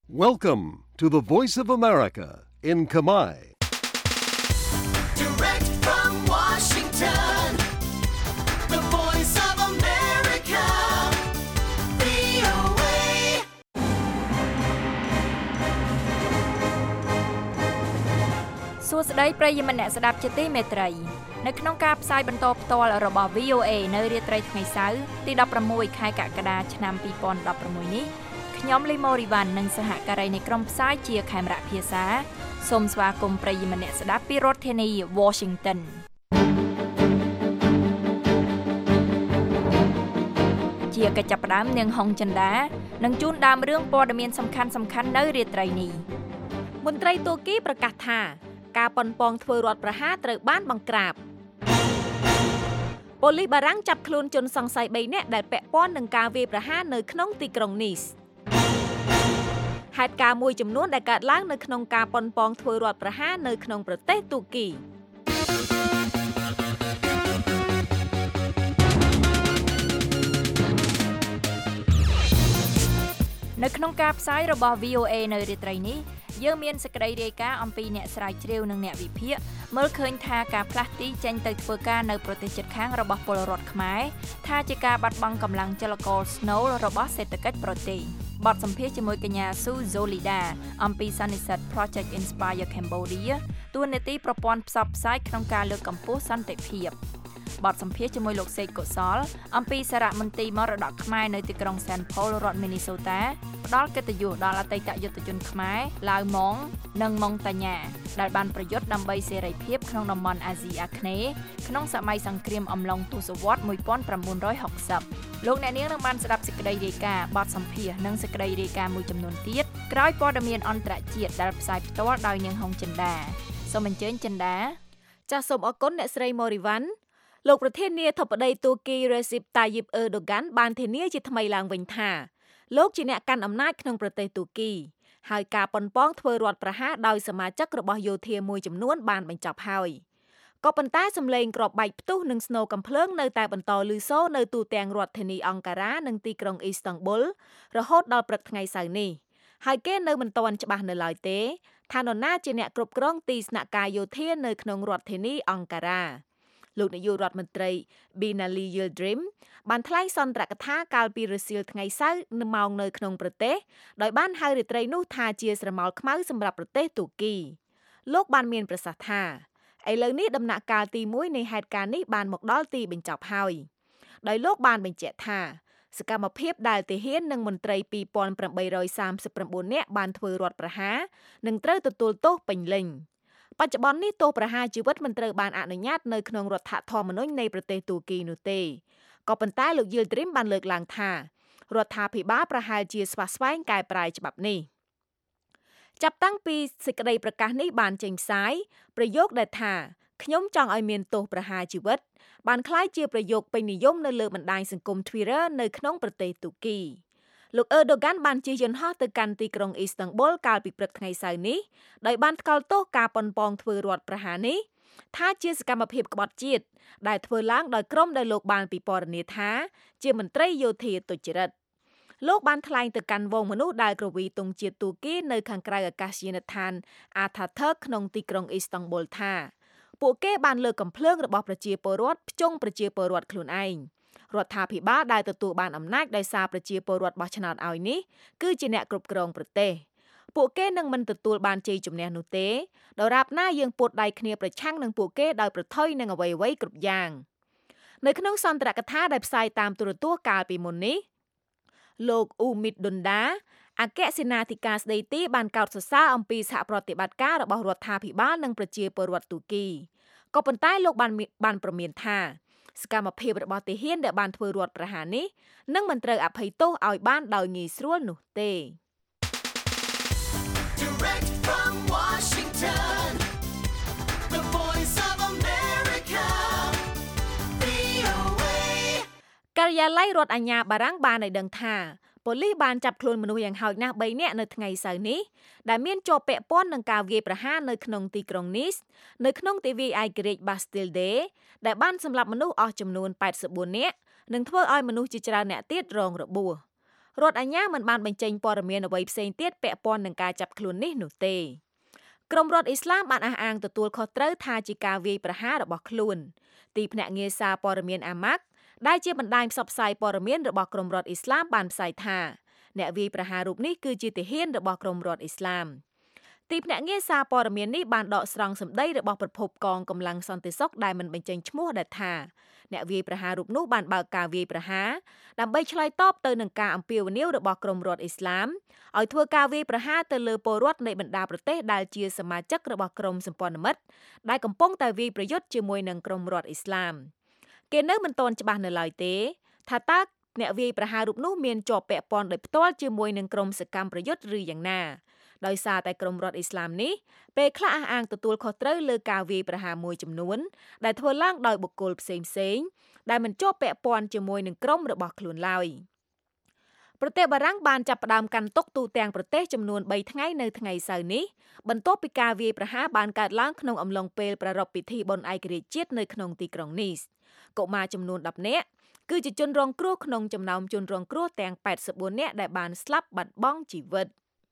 Welcome to the Voice of America in Khmer. Direct from Washington, the Voice of America, VOA. សួស្តីប្រិយមិត្តអ្នកស្ដាប់ជាទីមេត្រីនៅក្នុងការផ្សាយបន្តផ្ទាល់របស់ VOA នៅរាត្រីថ្ងៃសៅរ៍ទី16ខែកក្កដាឆ្នាំ2016នេះខ្ញុំលីម៉ូរីវ៉ាន់និងសហការីនៃក្រុមផ្សាយជាខេមរៈភាសាសូមស្វាគមន៍ប្រិយមិត្តអ្នកស្ដាប់ពីរដ្ឋធានី Washington ជាកិច្ចចាប់ផ្ដើមនាងហុងចិន្តានឹងជូនដើមរឿងព័ត៌មានសំខាន់ៗនៅរាត្រីនេះមន្ត្រីទូគីប្រកាសថាការប៉ុនប៉ងធ្វើរដ្ឋប្រហារត្រូវបានបង្ក្រាបប៉ូលីសបារាំងចាប់ខ្លួនជនសង្ស័យ3នាក់ដែលពាក់ព័ន្ធនឹងការវាយប្រហារនៅក្នុងទីក្រុងនីសហេតុការណ៍មួយចំនួនដែលកើតឡើងនៅក្នុងការប៉ុនប៉ងធ្វើរដ្ឋប្រហារនៅក្នុងប្រទេសទូគីនៅក្នុងការផ្សាយរបស់ VOA នៅរាត្រីនេះយើងមានសេចក្តីរាយការណ៍អំពីអ្នកស្រាវជ្រាវនិងអ្នកវិភាគមើលឃើញថាការផ្លាស់ទីចេញទៅធ្វើការនៅប្រទេសជិតខាងរបស់ពលរដ្ឋខ្មែរថាជាការបាត់បង់កម្លាំងចលករស្នូលរបស់សេដ្ឋកិច្ចប្រទេសបទសម្ភាសន៍ជាមួយកញ្ញាស៊ូហ្សូលីដាអំពីសន្និសីទ Project Inspire Cambodia តួនាទីប្រព័ន្ធផ្សព្វផ្សាយក្នុងការលើកកម្ពស់សន្តិភាពបទសម្ភាសន៍ជាមួយលោកសេកកុសលអំពីសារមន្ទីរមរតកខ្មែរនៅទីក្រុង Saint Paul រដ្ឋ Minnesota ផ្ដល់កិត្តិយសដល់អតីតយុទ្ធជនខ្មែរឡាវម៉ុងនិងម៉ុងតាញ៉ាដែលបានប្រយុទ្ធដើម្បីសេរីភាពក្នុងតំបន់អាស៊ីអាគ្នេយ៍ក្នុងសម័យសង្គ្រាមអំឡុងទសវត្សរ៍1960លោកអ្នកនាងនឹងបានស្ដាប់សេចក្តីរាយការណ៍បទសម្ភាសន៍និងសេចក្តីរាយការណ៍មួយចំនួនទៀតក្រោយព័ត៌មានអន្តរជាតិដែលផ្សាយផ្ទាល់ដោយនាងហុងចិន្តាសូមអញ្ជើញចិន្តាចាសសូមអរគុណអ្នកស្រីម៉ូរីវ៉ាន់លោកប្រធានាធិបតីទូគី Recep Tayyip Erdogan បានធានាជាថ្មីឡើងវិញថាលោកជាអ្នកកាន់អំណាចក្នុងប្រទេសទូគីហើយការប៉ុនប៉ងធ្វើរដ្ឋប្រហារដោយសមាជិករបស់យោធាមួយចំនួនបានបញ្ចប់ហើយក៏ប៉ុន្តែសម្លេងគ្រាប់បែកផ្ទុះនិងស្នូរកំភ្លើងនៅតែបន្តឮសូរនៅទូទាំងរដ្ឋធានីអង្ការ៉ានិងទីក្រុងអ៊ីស្តង់ប៊ុលរហូតដល់ព្រឹកថ្ងៃសៅរ៍នេះហើយគេនៅមិនទាន់ច្បាស់នៅឡើយទេថានរណាជាអ្នកគ្រប់គ្រងទីស្នាក់ការយោធានៅក្នុងរដ្ឋធានីអង្ការ៉ាលោកនាយករដ្ឋមន្ត្រី Binali Yildirim បានថ្លែងសន្ទរកថាកាលពីរសៀលថ្ងៃសៅរ៍នៅម៉ោងនៅក្នុងប្រទេសដោយបានហៅរាត្រីនោះថាជាស្រមោលខ្មៅសម្រាប់ប្រទេសទូគីលោកបានមានប្រសាសន៍ថាឥឡូវនេះដំណាក់កាលទី1នៃហេតុការណ៍នេះបានមកដល់ទីបញ្ចប់ហើយដោយលោកបានបញ្ជាក់ថាសកម្មភាពដែលទាហាននិងមន្ត្រី 2839 នាក់បានធ្វើរដ្ឋប្រហារនឹងត្រូវទទួលទោសពេញលេញបច្ចុប្បន្ននេះទោសប្រហារជីវិតមិនត្រូវបានអនុញ្ញាតនៅក្នុងរដ្ឋធម្មនុញ្ញនៃប្រទេសទូគីនោះទេក៏ប៉ុន្តែលោកយីលឌ្រីមបានលើកឡើងថារដ្ឋាភិបាលប្រហែលជាស្វាស្វែងកែប្រែច្បាប់នេះចាប់តាំងពីសេចក្តីប្រកាសនេះបានចេញផ្សាយប្រយោគដែលថាខ្ញុំចង់ឲ្យមានទោសប្រហារជីវិតបានក្លាយជាប្រយោគពេញនិយមនៅលើបណ្ដាញសង្គម Twitter នៅក្នុងប្រទេសទូគីលោកអឺដូហ្គានបានជិះយន្តហោះទៅកាន់ទីក្រុងអ៊ីស្តង់ប៊ុលកាលពីព្រឹកថ្ងៃសៅរ៍នេះដោយបានថ្កោលទោសការប៉ុនប៉ងធ្វើរដ្ឋប្រហារនេះថាជាសកម្មភាពក្បត់ជាតិដែលធ្វើឡើងដោយក្រុមដែលលោកបានពិពណ៌នាថាជាមន្ត្រីយោធាទុច្ចរិតលោកបានថ្លែងទៅកាន់វងមនុស្សដែលគ្រវីទង់ជាតិទូគីនៅខាងក្រៅអាកាសយានដ្ឋាន Ataturk ក្នុងទីក្រុងអ៊ីស្តង់ប៊ុលថាពួកគេបានលើកកំភ្លើងរបស់ប្រជាពលរដ្ឋភ្ជង់ប្រជាពលរដ្ឋខ្លួនឯងរដ្ឋាភិបាលដែលទទួលបានអំណាចដោយសារប្រជាពលរដ្ឋបោះឆ្នោតឲ្យនេះគឺជាអ្នកគ្រប់គ្រងប្រទេសពួកគេនឹងមិនទទួលបានជ័យជំនះនោះទេដរាបណាយើងពួតដៃគ្នាប្រឆាំងនឹងពួកគេដោយប្រថុយនឹងអ្វីៗគ្រប់យ៉ាងនៅក្នុងសន្ទរកថាដែលផ្សាយតាមទូរទស្សន៍កាលពីមុននេះលោកអ៊ូមីតឌុនដាអគ្គសេនាធិការស្ដីទីបានកោតសរសើរអំពីសហប្រតិបត្តិការរបស់រដ្ឋាភិបាលនិងប្រជាពលរដ្ឋទូគីក៏ប៉ុន្តែលោកបានប្រមានថាសកម្មភាពរបស់ទាហានដែលបានធ្វើរដ្ឋប្រហារនេះនឹងមិនត្រូវអភ័យទោសឲ្យបានដោយងាយស្រួលនោះទេ Direct from Washington, the Voice of America, VOA. ការិយាល័យរដ្ឋអាជ្ញាបារាំងបានឲ្យដឹងថាប៉ូលីសបានចាប់ខ្លួនមនុស្សយ៉ាងហោចណាស់3នាក់នៅថ្ងៃសៅរ៍នេះដែលមានជាប់ពាក់ព័ន្ធនឹងការវាយប្រហារនៅក្នុងទីក្រុងនីសនៅក្នុងទិវាឯករាជ្យ Bastille Day ដែលបានសម្លាប់មនុស្សអស់ចំនួន84នាក់និងធ្វើឲ្យមនុស្សជាច្រើនអ្នកទៀតរងរបួសរដ្ឋអាជ្ញាមិនបានបញ្ចេញព័ត៌មានអ្វីផ្សេងទៀតពាក់ព័ន្ធនឹងការចាប់ខ្លួននេះនោះទេក្រមរដ្ឋអ៊ីស្លាមបានអះអាងទទួលខុសត្រូវថាជាការវាយប្រហាររបស់ខ្លួនទីភ្នាក់ងារសារព័ត៌មានអាម៉ាក់ដែលជាបណ្ដាញផ្សព្វផ្សាយព័ត៌មានរបស់ក្រមរដ្ឋអ៊ីស្លាមបានផ្សាយថាអ្នកវាយប្រហាររូបនេះគឺជាទាហានរបស់ក្រមរដ្ឋអ៊ីស្លាមទីភ្នាក់ងារសារព័ត៌មាននេះបានដកស្រង់សម្ដីរបស់ប្រភពកងកម្លាំងសន្តិសុខដែលមិនបញ្ចេញឈ្មោះដែលថាអ្នកវាយប្រហាររូបនោះបានបើកការវាយប្រហារដើម្បីឆ្លើយតបទៅនឹងការអំពាវនាវរបស់ក្រមរដ្ឋអ៊ីស្លាមឲ្យធ្វើការវាយប្រហារទៅលើពលរដ្ឋនៃបណ្ដាប្រទេសដែលជាសមាជិករបស់ក្រុមសម្ព័ន្ធមិត្តដែលកំពុងតែវាយប្រយុទ្ធជាមួយនឹងក្រមរដ្ឋអ៊ីស្លាមគេនៅមិនទាន់ច្បាស់នៅឡើយទេថាតើអ្នកវាយប្រហាររូបនោះមានជាប់ពាក់ព័ន្ធដោយផ្ទាល់ជាមួយនឹងក្រុមសកម្មប្រយុទ្ធឬយ៉ាងណាដោយសារតែក្រមរដ្ឋអ៊ីស្លាមនេះពេលខ្លះអះអាងទទួលខុសត្រូវលើការវាយប្រហារមួយចំនួនដែលធ្វើឡើងដោយបុគ្គលផ្សេងៗដែលមិនជាប់ពាក់ព័ន្ធជាមួយនឹងក្រុមរបស់ខ្លួនឡើយប្រទេសបារាំងបានចាប់ផ្ដើមកាន់ទុកទូទាំងប្រទេសចំនួន3ថ្ងៃនៅថ្ងៃសៅរ៍នេះបន្ទាប់ពីការវាយប្រហារបានកើតឡើងក្នុងអំឡុងពេលប្រារព្ធពិធីបុណ្យឯករាជ្យជាតិនៅក្នុងទីក្រុងនីសកុមារចំនួន10នាក់គឺជាជនរងគ្រោះក្នុងចំណោមជនរងគ្រោះទាំង84នាក់ដែលបានស្លាប់បាត់បង់ជីវិត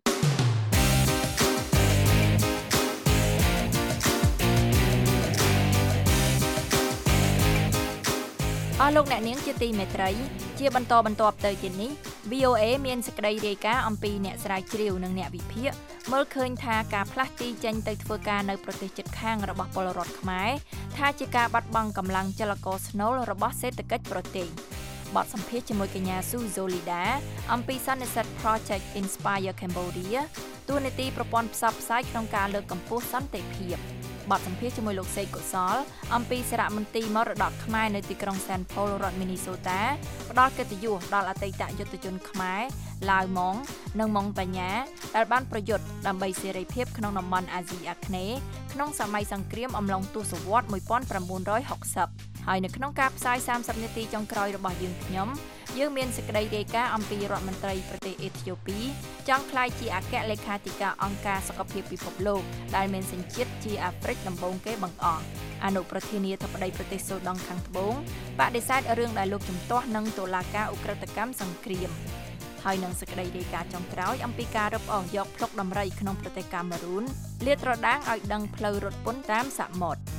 អស់លោកអ្នកនាងជាទីមេត្រីជាបន្តបន្ទាប់ទៅទៀតនេះ VOA មានសេចក្តីរាយការណ៍អំពីអ្នកស្រាវជ្រាវនិងអ្នកវិភាគមើលឃើញថាការផ្លាស់ទីចេញទៅធ្វើការនៅប្រទេសជិតខាងរបស់ពលរដ្ឋខ្មែរថាជាការបាត់បង់កម្លាំងចលករស្នូលរបស់សេដ្ឋកិច្ចប្រទេសបទសម្ភាសន៍ជាមួយកញ្ញាស៊ូហ្សូលីដាអំពីសន្និសីទ Project Inspire Cambodia តួនាទីប្រព័ន្ធផ្សព្វផ្សាយក្នុងការលើកកម្ពស់សន្តិភាពបទសម្ភាសន៍ជាមួយលោកសេកកុសលអំពីសារមន្ទីរមរតកខ្មែរនៅទីក្រុង Saint Paul រដ្ឋ Minnesota ផ្ដល់កិត្តិយសដល់អតីតយុទ្ធជនខ្មែរឡាវម៉ុងនិងម៉ុងបញ្ញាដែលបានប្រយុទ្ធដើម្បីសេរីភាពក្នុងតំបន់អាស៊ីអាគ្នេយ៍ក្នុងសម័យសង្គ្រាមអំឡុងទសវត្សរ៍1960ហើយនៅក្នុងការផ្សាយ30នាទីចុងក្រោយរបស់យើងមានសេចក្តីរាយការណ៍អំពីរដ្ឋមន្ត្រីប្រទេសអេធីយ៉ូពីចង់ក្លាយជាអគ្គលេខាធិការអង្គការសុខភាពពិភពលោកដែលមានសញ្ជាតិជាអាហ្វ្រិកដំបូងគេបង្អស់អនុប្រធានាធិបតីប្រទេសសូដង់ខាងត្បូងបដិសេធរឿងដែលលោកជំទាស់នឹងតុលាការឧក្រិដ្ឋកម្មសង្គ្រាមហើយនឹងសេចក្តីរាយការណ៍ចុងក្រោយអំពីការរឹបអូសយកភ្លុកដំរីក្នុងប្រទេសកាមេរូនលាតត្រដាងឲ្យដឹងផ្លូវរត់ពន្ធតាមសមុទ្រ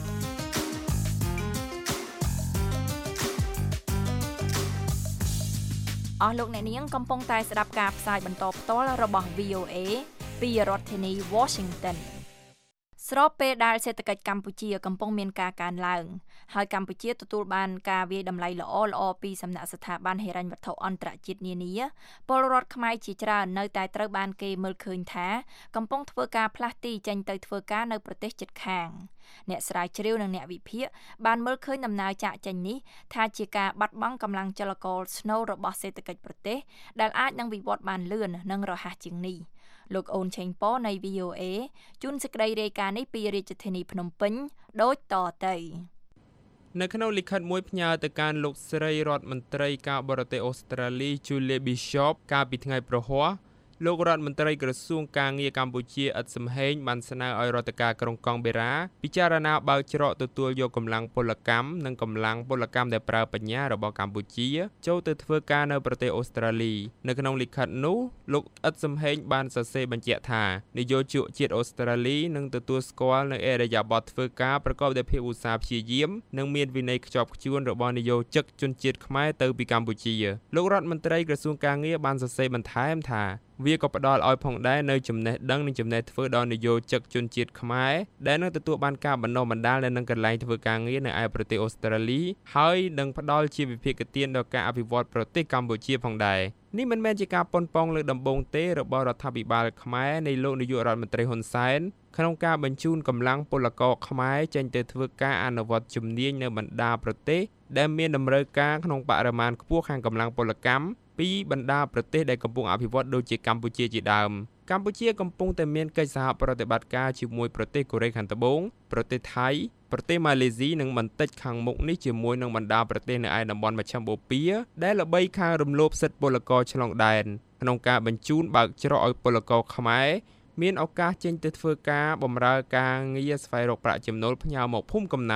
អស់លោកអ្នកនាងកំពុងតែស្ដាប់ការផ្សាយបន្តផ្ទាល់របស់ VOA ពីរដ្ឋធានី Washington ស្របពេលដែលសេដ្ឋកិច្ចកម្ពុជាកំពុងមានការកើនឡើងហើយកម្ពុជាទទួលបានការវាយតម្លៃល្អៗពីសំណាក់ស្ថាប័នហិរញ្ញវត្ថុអន្តរជាតិនានាពលរដ្ឋខ្មែរជាច្រើននៅតែត្រូវបានគេមើលឃើញថាកំពុងធ្វើការផ្លាស់ទីចេញទៅធ្វើការនៅប្រទេសជិតខាងអ្នកស្រាវជ្រាវនិងអ្នកវិភាគបានមើលឃើញដំណើរចាកចេញនេះថាជាការបាត់បង់កម្លាំងចលករស្នូលរបស់សេដ្ឋកិច្ចប្រទេសដែលអាចនឹងវិវត្តបានលឿននិងរហ័សជាងនេះលោកអូនឆេងប៉នៃ VOA ជូនសេចក្តីរាយការណ៍នេះពីរាជធានីភ្នំពេញដូចតទៅនៅក្នុងលិខិតមួយផ្ញើទៅកាន់លោកស្រីរដ្ឋមន្ត្រីការបរទេសអូស្ត្រាលី Julie Bishop កាលពីថ្ងៃព្រហស្បតិ៍លោករដ្ឋមន្ត្រីក្រសួងការងារកម្ពុជាឥតសំហេងបានស្នើឲ្យរដ្ឋការក្រុងកង់បេរ៉ាពិចារណាបើកច្រកទទួលយកកម្លាំងពលកម្មនិងកម្លាំងពលកម្មដែលប្រើបញ្ញារបស់កម្ពុជាចូលទៅធ្វើការនៅប្រទេសអូស្ត្រាលីនៅក្នុងលិខិតនោះលោកឥតសំហេងបានសរសេរបញ្ជាក់ថានយោជកជាតិអូស្ត្រាលីនឹងទទួលស្គាល់នៅឥរិយាបថធ្វើការប្រកបដោយភាពឧស្សាហ៍ព្យាយាមនិងមានវិន័យខ្ជាប់ខ្ជួនរបស់នយោជកជនជាតិខ្មែរទៅពីកម្ពុជាលោករដ្ឋមន្ត្រីក្រសួងការងារបានសរសេរបន្ថែមថាវាក៏ផ្ដល់ឲ្យផងដែរនៅចំណេះដឹងនិងចំណេះធ្វើដល់នយោជកជនជាតិខ្មែរដែលនឹងទទួលបានការបណ្ដុះបណ្ដាលនៅនឹងកន្លែងធ្វើការងារនៅឯប្រទេសអូស្ត្រាលីហើយនឹងផ្ដល់ជាវិភាគទានដល់ការអភិវឌ្ឍប្រទេសកម្ពុជាផងដែរនេះមិនមែនជាការប៉ុនប៉ងលើដំបូងទេរបស់រដ្ឋាភិបាលខ្មែរនៃលោកនាយករដ្ឋមន្ត្រីហ៊ុនសែនក្នុងការបញ្ជូនកម្លាំងពលករខ្មែរចេញទៅធ្វើការអនុវត្តជំនាញនៅបណ្ដាប្រទេសដែលមានតម្រូវការក្នុងបរិមាណខ្ពស់ខាងកម្លាំងពលកម្មពីបណ្ដាប្រទេសដែលកំពុងអភិវឌ្ឍដូចជាកម្ពុជាជាដើមកម្ពុជាកំពុងតែមានកិច្ចសហប្រតិបត្តិការជាមួយប្រទេសកូរ៉េខាងត្បូងប្រទេសថៃប្រទេសម៉ាឡេស៊ីនិងបន្តិចខាងមុខនេះជាមួយនឹងបណ្ដាប្រទេសនៅឯតំបន់មជ្ឈិមបូព៌ាដែលល្បីខាងរំលោភសិទ្ធិពលករឆ្លងដែនក្នុងការបញ្ជូនបើកច្រកឲ្យពលករខ្មែរមានឱកាសចេញទៅធ្វើការបម្រើការងារស្វែងរកប្រាក់ចំណូលផ្ញើមកភូមិកំណើត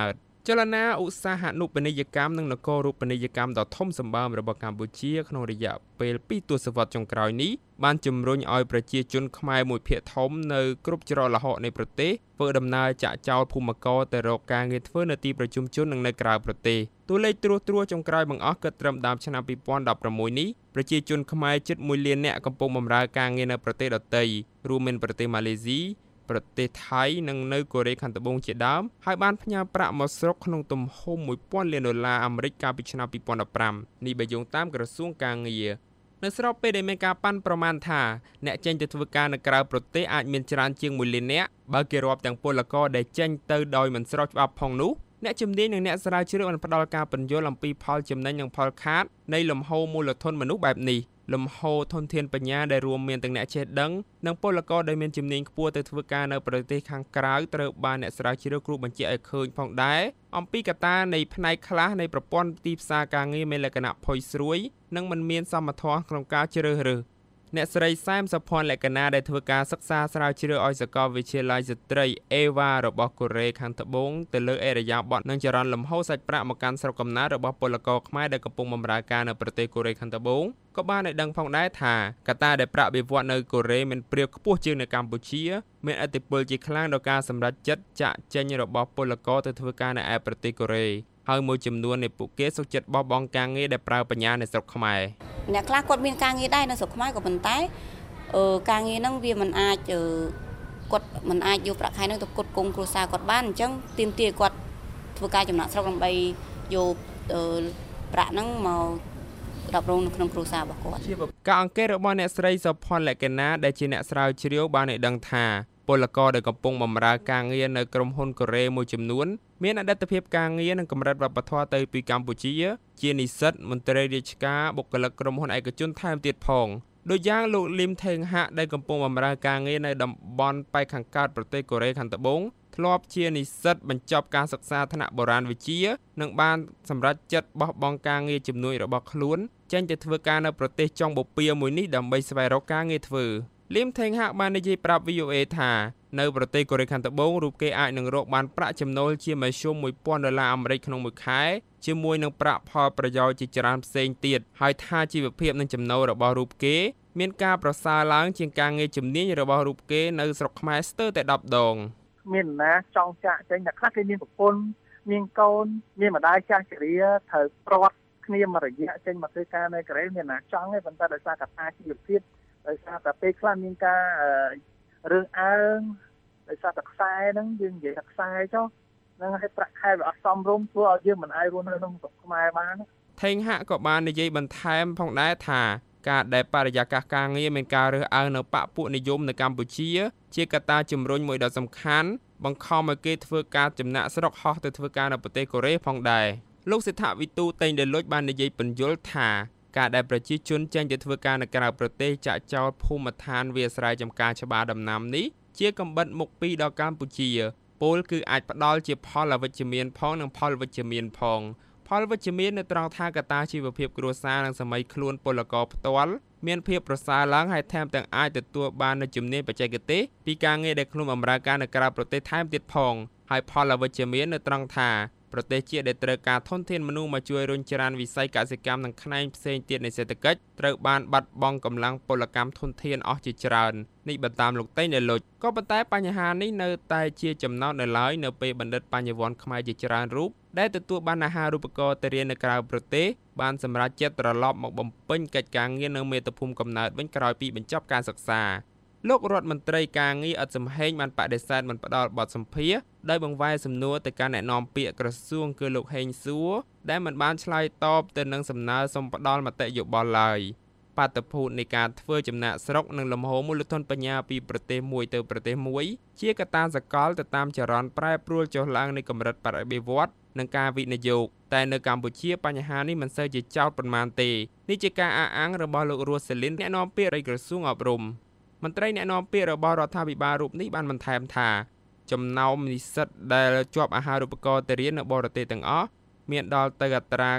ចលនាឧស្សាហនុបនីយកម្មនិងនគររូបនីយកម្មដ៏ធំសម្បើមរបស់កម្ពុជាក្នុងរយៈពេល2ទសវត្សរ៍ចុងក្រោយនេះបានជំរុញឲ្យប្រជាជនខ្មែរមួយភាគធំនៅគ្រប់ច្រកល្ហកនៃប្រទេសធ្វើដំណើរចាក់ចោលភូមិករទៅរកការងារធ្វើនៅទីប្រជុំជននិងនៅក្រៅប្រទេសតួលេខត្រួសចុងក្រោយបង្អស់គិតត្រឹមដើមឆ្នាំ2016នេះប្រជាជនខ្មែរជិត1លាននាក់កំពុងបម្រើការងារនៅប្រទេសដទៃរួមមានប្រទេសម៉ាឡេស៊ីប្រទេសថៃនិងនៅកូរ៉េខាងត្បូងជាដើមហើយបានផ្ញើប្រាក់មកស្រុកក្នុងទំហំ$1000 លានអាមេរិកកាលពីឆ្នាំ2015នេះបើយោងតាមក្រសួងការងារនៅស្របពេលដែលមានការប៉ាន់ប្រមាណថាអ្នកចេញទៅធ្វើការនៅក្រៅប្រទេសអាចមានច្រើនជាង1លាននាក់បើគេរាប់ទាំងពលករដែលចេញទៅដោយមិនស្របច្បាប់ផងនោះអ្នកជំនាញនិងអ្នកស្រាវជ្រាវបានផ្ដល់ការពន្យល់អំពីផលចំណេញនិងផលខាតនៃលំហូរមូលធនមនុស្សបែបនេះលំហូរធនធានបញ្ញាដែលរួមមានទាំងអ្នកចេះដឹងនិងពលករដែលមានជំនាញខ្ពស់ទៅធ្វើការនៅប្រទេសខាងក្រៅត្រូវបានអ្នកស្រាវជ្រាវគ្រូបញ្ជាក់ឲ្យឃើញផងដែរអំពីកត្តានៃផ្នែកខ្លះនៃប្រព័ន្ធទីផ្សារការងារមានលក្ខណៈផុយស្រួយនិងមិនមានសមត្ថភាពក្នុងការជ្រើសរើសអ្នកស្រីសែមសុភ័ណ្ឌលក្ខណាដែលធ្វើការសិក្សាស្រាវជ្រាវឲ្យសាកលវិទ្យាល័យស្ត្រីអេវ៉ារបស់កូរ៉េខាងត្បូងទៅលើអរិយាប័ត្រនិងចរន្តលំហូរសាច់ប្រាក់មកកាន់ស្រុកកំណើតរបស់ពលករខ្មែរដែលកំពុងបម្រើការនៅប្រទេសកូរ៉េខាងត្បូងក៏បានឲ្យដឹងផងដែរថាកត្តាដែលប្រាក់បៀវត្សនៅកូរ៉េមានព្រាបខ្ពស់ជាងនៅកម្ពុជាមានឥទ្ធិពលជាខ្លាំងដល់ការសម្រេចចិត្តចាក់ចេញរបស់ពលករទៅធ្វើការនៅឯប្រទេសកូរ៉េហើយមួយចំនួននៃពួកគេសុខចិត្តបោះបង់ការងារដែលប្រើបញ្ញានៅស្រុកខ្មែរអ្នកខ្លះគាត់មានការងារដែរនៅស្រុកខ្មែរក៏ប៉ុន្តែការងារហ្នឹងវាមិនអាចគាត់មិនអាចយកប្រាក់ខែហ្នឹងទៅផ្គត់ផ្គង់គ្រួសារគាត់បានអញ្ចឹងទាមទារគាត់ធ្វើការចំណាក់ស្រុកដើម្បីយកប្រាក់ហ្នឹងមកដប់រងនៅក្នុងគ្រួសាររបស់គាត់ការអង្កេតរបស់អ្នកស្រីសុផាន់លក្ខណាដែលជាអ្នកស្រាវជ្រាវបានឲ្យដឹងថាពលករដែលកំពុងបម្រើការងារនៅក្រុមហ៊ុនកូរ៉េមួយចំនួនមានអតីតភាពការងារនិងកម្រិតវប្បធម៌ទៅពីកម្ពុជាជានិស្សិតមន្ត្រីរាជការបុគ្គលិកក្រុមហ៊ុនឯកជនថែមទៀតផងដូចយ៉ាងលោកលឹមថេងហាក់ដែលកំពុងបម្រើការងារនៅតំបន់ប៉ែកខាងកើតប្រទេសកូរ៉េខាងត្បូងធ្លាប់ជានិស្សិតបញ្ចប់ការសិក្សាថ្នាក់បុរាណវិទ្យានិងបានសម្រេចចិត្តបោះបង់ការងារជំនួយរបស់ខ្លួនចេញទៅធ្វើការនៅប្រទេសចុងបូព៌ាមួយនេះដើម្បីស្វែងរកការងារធ្វើលឹមថេងហាក់បាននិយាយប្រាប់ VOA ថានៅប្រទេសកូរ៉េខាងត្បូងរូបគេអាចនឹងរកបានប្រាក់ចំណូលជាមធ្យម$1000អាមេរិកក្នុងមួយខែជាមួយនឹងប្រាក់ផលប្រយោជន៍ជាច្រើនផ្សេងទៀតហើយថាជីវភាពនិងចំណូលរបស់រូបគេមានការប្រសើរឡើងជាងការងារជំនាញរបស់រូបគេនៅស្រុកខ្មែរស្ទើរតែ10ដងមានណាចង់ចាក់ចេញតែខ្លះគេមានប្រពន្ធមានកូនមានម្ដាយចាស់ជរាត្រូវព្រាត់គ្នាមួយរយៈចេញមកធ្វើការនៅកូរ៉េមានណាចង់ទេប៉ុន្តែដោយសារកត្តាជីវភាពដោយសារតែពេលខ្លះមានការរឿងអើងដោយសារតែខ្សែហ្នឹងយើងនិយាយថាខ្សែចុះនឹងឲ្យប្រាក់ខែវាអត់សមរម្យធ្វើឲ្យយើងមិនអាចរស់នៅក្នុងស្រុកខ្មែរបានថេងហាក់ក៏បាននិយាយបន្ថែមផងដែរថាការដែលបរិយាកាសការងារមានការរើសអើងនៅបកពួកនិយមនៅកម្ពុជាជាកត្តាជំរុញមួយដ៏សំខាន់បង្ខំឲ្យគេធ្វើការចំណាក់ស្រុកហោះទៅធ្វើការនៅប្រទេសកូរ៉េផងដែរលោកសិដ្ឋវិទូតេងដេលុចបាននិយាយពន្យល់ថាការដែលប្រជាជនចេញទៅធ្វើការនៅក្រៅប្រទេសចាក់ចោលភូមិឋានវាលស្រែចម្ការច្បារដំណាំនេះជាកំបិតមុខពីរដល់កម្ពុជាពលគឺអាចផ្ដល់ជាផលអវិជ្ជមានផងនិងផលវិជ្ជមានផងផលវិជ្ជមាននៅត្រង់ថាកត្តាជីវភាពគ្រួសារនិងសម័យខ្លួនពលករផ្ទាល់មានភាពប្រសើរឡើងហើយថែមទាំងអាចទទួលបាននូវជំនាញបច្ចេកទេសពីការងារដែលខ្លួនបម្រើការនៅក្រៅប្រទេសថែមទៀតផងហើយផលអវិជ្ជមាននៅត្រង់ថាប្រទេសជាតិដែលត្រូវការធនធានមនុស្សមកជួយរុញច្រានវិស័យកសិកម្មនិងផ្នែកផ្សេងទៀតនៃសេដ្ឋកិច្ចត្រូវបានបាត់បង់កម្លាំងពលកម្មធនធានអស់ជាច្រើននេះបើតាមលោកតេងដេលុចក៏ប៉ុន្តែបញ្ហានេះនៅតែជាចំណោទនៅឡើយនៅពេលបណ្ឌិតបញ្ញវន្តខ្មែរជាច្រើនរូបដែលទទួលបានអាហារូបករណ៍ទៅរៀននៅក្រៅប្រទេសបានសម្រេចចិត្តត្រឡប់មកបំពេញកិច្ចការងារនៅមាតុភូមិកំណើតវិញក្រោយពីបញ្ចប់ការសិក្សាលោករដ្ឋមន្ត្រីការងារឥតសំហេងបានបដិសេធមិនផ្ដល់បទសម្ភាសន៍ដោយបង្វែរសំណួរទៅកាន់អ្នកនាំពាក្យក្រសួងគឺលោកហេងសួរដែលមិនបានឆ្លើយតបទៅនឹងសំណើសុំផ្ដល់មតិយោបល់ឡើយបាតុភូតនៃការធ្វើចំណាក់ស្រុកនិងលំហូរមូលធនបញ្ញាពីប្រទេសមួយទៅប្រទេសមួយជាកត្តាសកលទៅតាមចរន្តប្រែប្រួលចុះឡើងនៃកម្រិតបរិបេវត្តនិងការវិនិយោគតែនៅកម្ពុជាបញ្ហានេះមិនសូវជាចោទប៉ុន្មានទេនេះជាការអះអាងរបស់លោករស់សេលីនអ្នកនាំពាក្យក្រសួងអប់រំមន្ត្រីអ្នកនាំពាក្យរបស់រដ្ឋាភិបាលរូបនេះបានបន្ថែមថាចំណោមនិស្សិតដែលជាប់អាហារូបករណ៍ទៅរៀននៅបរទេសទាំងអស់មានដល់ទៅអត្រា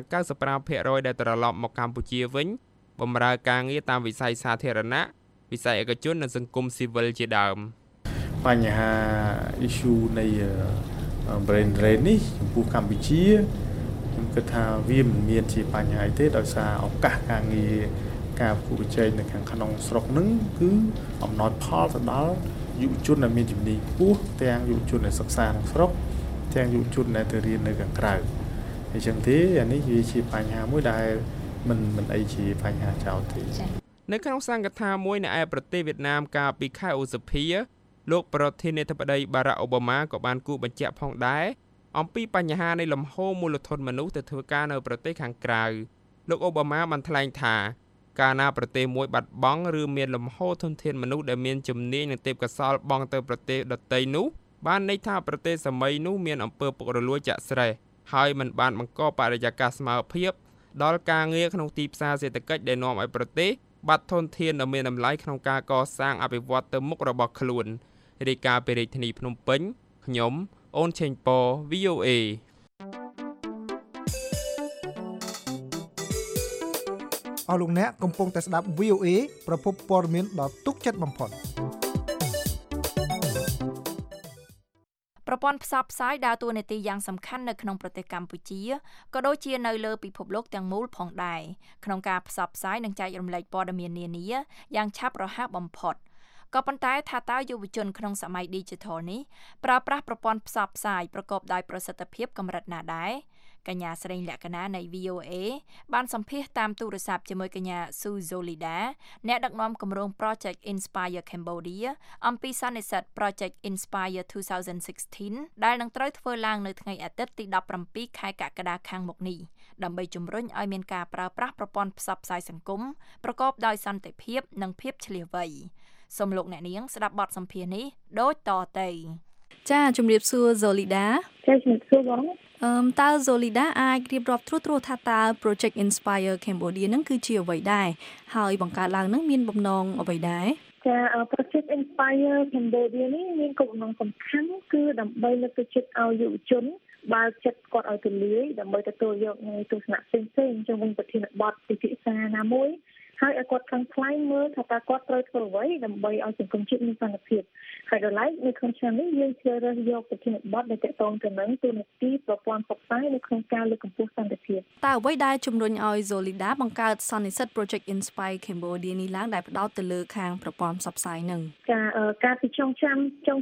95% ដែលត្រឡប់មកកម្ពុជាវិញបម្រើការងារតាមវិស័យសាធារណៈវិស័យឯកជននិងសង្គមស៊ីវិលជាដើមបញ្ហា issue នៃ brain drain នេះចំពោះកម្ពុជាខ្ញុំគិតថាវាមិនមានជាបញ្ហាទេដោយសារឱកាសការងារការប្រកួតប្រជែងនៅខាងក្នុងស្រុកហ្នឹងគឺអំណោយផលទៅដល់យុវជនដែលមានជំនាញខ្ពស់ទាំងយុវជនដែលសិក្សាក្នុងស្រុកទាំងយុវជនដែលទៅរៀននៅខាងក្រៅអញ្ចឹងទេអានេះវាជាបញ្ហាមួយដែលមិនអីជាបញ្ហាចោលទេនៅក្នុងសង្កថាមួយនៅឯប្រទេសវៀតណាមកាលពីខែឧសភាលោកប្រធានាធិបតីបារ៉ាក់អូបាម៉ាក៏បានគូបញ្ជាក់ផងដែរអំពីបញ្ហានៃលំហូរមូលធនមនុស្សទៅធ្វើការនៅប្រទេសខាងក្រៅលោកអូបាម៉ាបានថ្លែងថាកាលណាប្រទេសមួយបាត់បង់ឬមានលំហូរធនធានមនុស្សដែលមានជំនាញនិងទេពកោសល្យបង់ទៅប្រទេសដទៃនោះបានន័យថាប្រទេសសម័យនោះមានអំពើពុករលួយចាក់ស្រេះហើយมันបានបង្កបរិយាកាសស្មើភាពដល់ការងារក្នុងទីផ្សារសេដ្ឋកិច្ចដែលនាំឲ្យប្រទេសបាត់ធនធានដ៏មានតម្លៃក្នុងការកសាងអភិវឌ្ឍទៅមុខរបស់ខ្លួនរាយការណ៍ពីរាជធានីភ្នំពេញខ្ញុំអូនឆេងប៉ VOA អស់លោកអ្នកកំពុងតែស្ដាប់ VOA ប្រភពព័ត៌មានដ៏ទុកចិត្តបំផុតប្រព័ន្ធផ្សព្វផ្សាយដើរតួនាទីយ៉ាងសំខាន់នៅក្នុងប្រទេសកម្ពុជាក៏ដូចជានៅលើពិភពលោកទាំងមូលផងដែរក្នុងការផ្សព្វផ្សាយនិងចែករំលែកព័ត៌មាននានាយ៉ាងឆាប់រហ័សបំផុតក៏ប៉ុន្តែថាតើយុវជនក្នុងសម័យ Digital នេះប្រើប្រាស់ប្រព័ន្ធផ្សព្វផ្សាយប្រកបដោយប្រសិទ្ធភាពកម្រិតណាដែរកញ្ញាស្រីលក្ខណានៃ VOA បានសម្ភាសន៍តាមទូរស័ព្ទជាមួយកញ្ញាស៊ូហ្សូលីដាអ្នកដឹកនាំគម្រោង Project Inspire Cambodia អំពីសន្និសីទ Project Inspire 2016 ដែលនឹងត្រូវធ្វើឡើងនៅថ្ងៃអាទិត្យទី17ខែកក្កដាខាងមុខនេះដើម្បីជំរុញឲ្យមានការប្រើប្រាស់ប្រព័ន្ធផ្សព្វផ្សាយសង្គមប្រកបដោយសន្តិភាពនិងភាពឆ្លៀសវៃសូមលោកអ្នកនាងស្ដាប់បទសម្ភាសន៍នេះដូចតទៅចាជំរាបសួរហ្សូលីដាចាជំរាបសួរបងតើ Zolida អាចរៀបរាប់ត្រួសថាតើ Project Inspire Cambodia នឹងគឺជាអ្វីដែរហើយបង្កើតឡើងនឹងមានបំណងអ្វីដែរចា Project Inspire Cambodia នេះមានគោលបំណងសំខាន់គឺដើម្បីលើកទឹកចិត្តឲ្យយុវជនបើកចិត្តគាត់ឲ្យទូលាយដើម្បីទទួលយកនៅទស្សនៈផ្សេងៗជុំវិញប្រធានបទពិភាក្សាណាមួយហើយឲ្យគាត់ខាងផ្លាយមើលថាតើគាត់ត្រូវធ្វើអ្វីដើម្បីឲ្យសង្គមជាតិមានសន្តិភាពហើយដល់ឡែកនៅក្នុងឆ្នាំនេះយើងជ្រើសរើសយកប្រធានបទដែលទាក់ទងទៅនឹងទូនាទីប្រព័ន្ធផ្សព្វផ្សាយនៅក្នុងការលើកកម្ពស់សន្តិភាពតើអ្វីដែលជំរុញឲ្យ Zolida បង្កើតសន្និសីទ Project Inspire Cambodia នេះឡើងដែលផ្ដោតទៅលើខាងប្រព័ន្ធផ្សព្វផ្សាយនឹងចាកាលពីចុងឆ្នាំ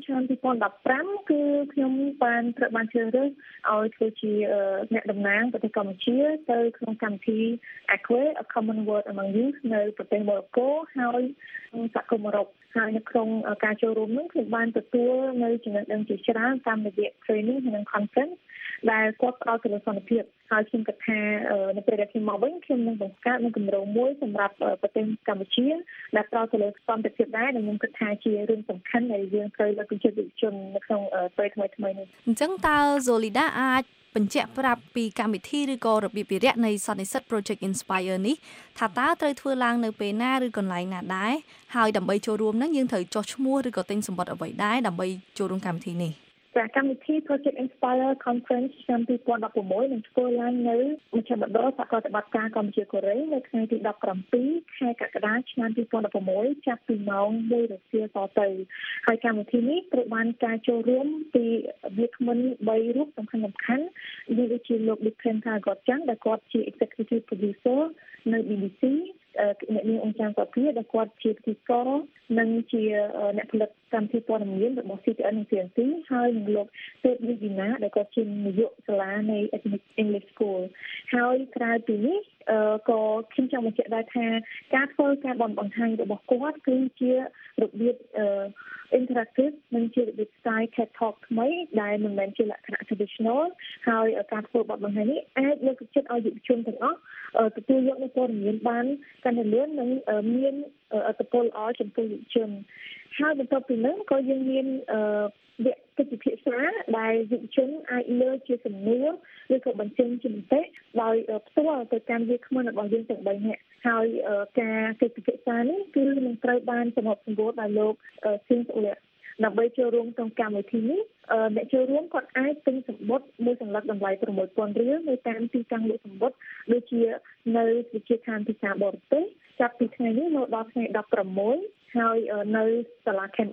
2015គឺខ្ញុំបានត្រូវបានជ្រើសរើសឲ្យធ្វើជាអ្នកតំណាងប្រទេសកម្ពុជាទៅក្នុងកម្មវិធី Acque A Common Word Among Youth នៅប្រទេសម៉ូរ៉ូកូហើយសហគមន៍អឺរ៉ុបហើយនៅក្នុងការចូលរួមនោះខ្ញុំបានទទួលនៅចំណេះដឹងជាច្រើនតាមរយៈ training និង conference ដែលគាត់ផ្ដល់ទៅលើសន្តិភាពហើយខ្ញុំគិតថានៅពេលដែលខ្ញុំមកវិញខ្ញុំនឹងបង្កើតនូវគម្រោងមួយសម្រាប់ប្រទេសកម្ពុជាដែលផ្ដល់ទៅលើសន្តិភាពដែរដែលខ្ញុំគិតថាជារឿងសំខាន់ដែលយើងត្រូវលើកទឹកចិត្តយុវជននៅក្នុងពេលថ្មីៗនេះអញ្ចឹងតើ Zolida អាចបញ្ជាក់ប្រាប់ពីកម្មវិធីឬក៏របៀបវិរៈនៃសន្និសីទ Project Inspire នេះថាតើត្រូវធ្វើឡើងនៅពេលណាឬកន្លែងណាដែរហើយដើម្បីចូលរួមនឹងយើងត្រូវចុះឈ្មោះឬក៏ទិញសម្បត្តិអ្វីដែរដើម្បីចូលរួមកម្មវិធីនេះចាកម្មវិធី Project Inspire Conference ឆ្នាំ2016នឹងធ្វើឡើងនៅមជ្ឈមណ្ឌលសហប្រតិបត្តិការកម្ពុជាកូរ៉េនៅថ្ងៃទី17ខែកក្កដាឆ្នាំ2016ចាប់ពីម៉ោង 1 រសៀលតទៅហើយកម្មវិធីនេះត្រូវបានការចូលរួមពីវាគ្មិន3រូបសំខាន់មានដូចជាលោក Diphen Thagotchang ដែលគាត់ជា Executive Producer នៅ BBC អ្នកនាងអង្គការសុភាដែលគាត់ជាពិធីករនិងជាអ្នកផលិតកម្មវិធីព័ត៌មានរបស់ CTN និង CNC ហើយនឹងលោកទេពវិណាដែលគាត់ជានាយកសាលានៃ English School ហើយក្រៅពីនេះក៏ខ្ញុំចង់បញ្ជាក់ដែរថាការធ្វើការបនបង្ហាញរបស់គាត់គឺជារបៀបinteractive និងជារបៀប style TED Talk ថ្មីដែលមិនមែនជាលក្ខណៈ traditional ហើយការធ្វើបទបង្ហាញនេះអាចលើកទឹកចិត្តឲ្យយុវជនទាំងអស់ទទួលយកនូវព័ត៌មានបានកាន់តែលឿននិងមានអត្ថប្រយោជន៍ល្អចំពោះយុវជនហើយបន្ទាប់ពីនោះក៏យើងមានវគ្គកិច្ចពិភាក្សាដែលយុវជនអាចលើកជាសំណួរឬក៏បញ្ចេញជាមតិដោយផ្ទាល់ទៅកាន់វាគ្មិនរបស់យើងទាំង3នាក់ហើយការកិច្ចពិភាក្សានេះគឺនឹងត្រូវបានសម្របសម្រួលដោយលោកស៊ីនសូលៈដើម្បីចូលរួមក្នុងកម្មវិធីនេះអ្នកចូលរួមគាត់អាចទិញសម្បត្តិមួយសន្លឹកតម្លៃ 6,000 រៀលនៅតាមទីតាំងលក់សម្បត្តិដូចជានៅវិទ្យាឋានភាសាបរទេសចាប់ពីថ្ងៃនេះដល់ថ្ងៃ16ហើយនៅសាលា Camp F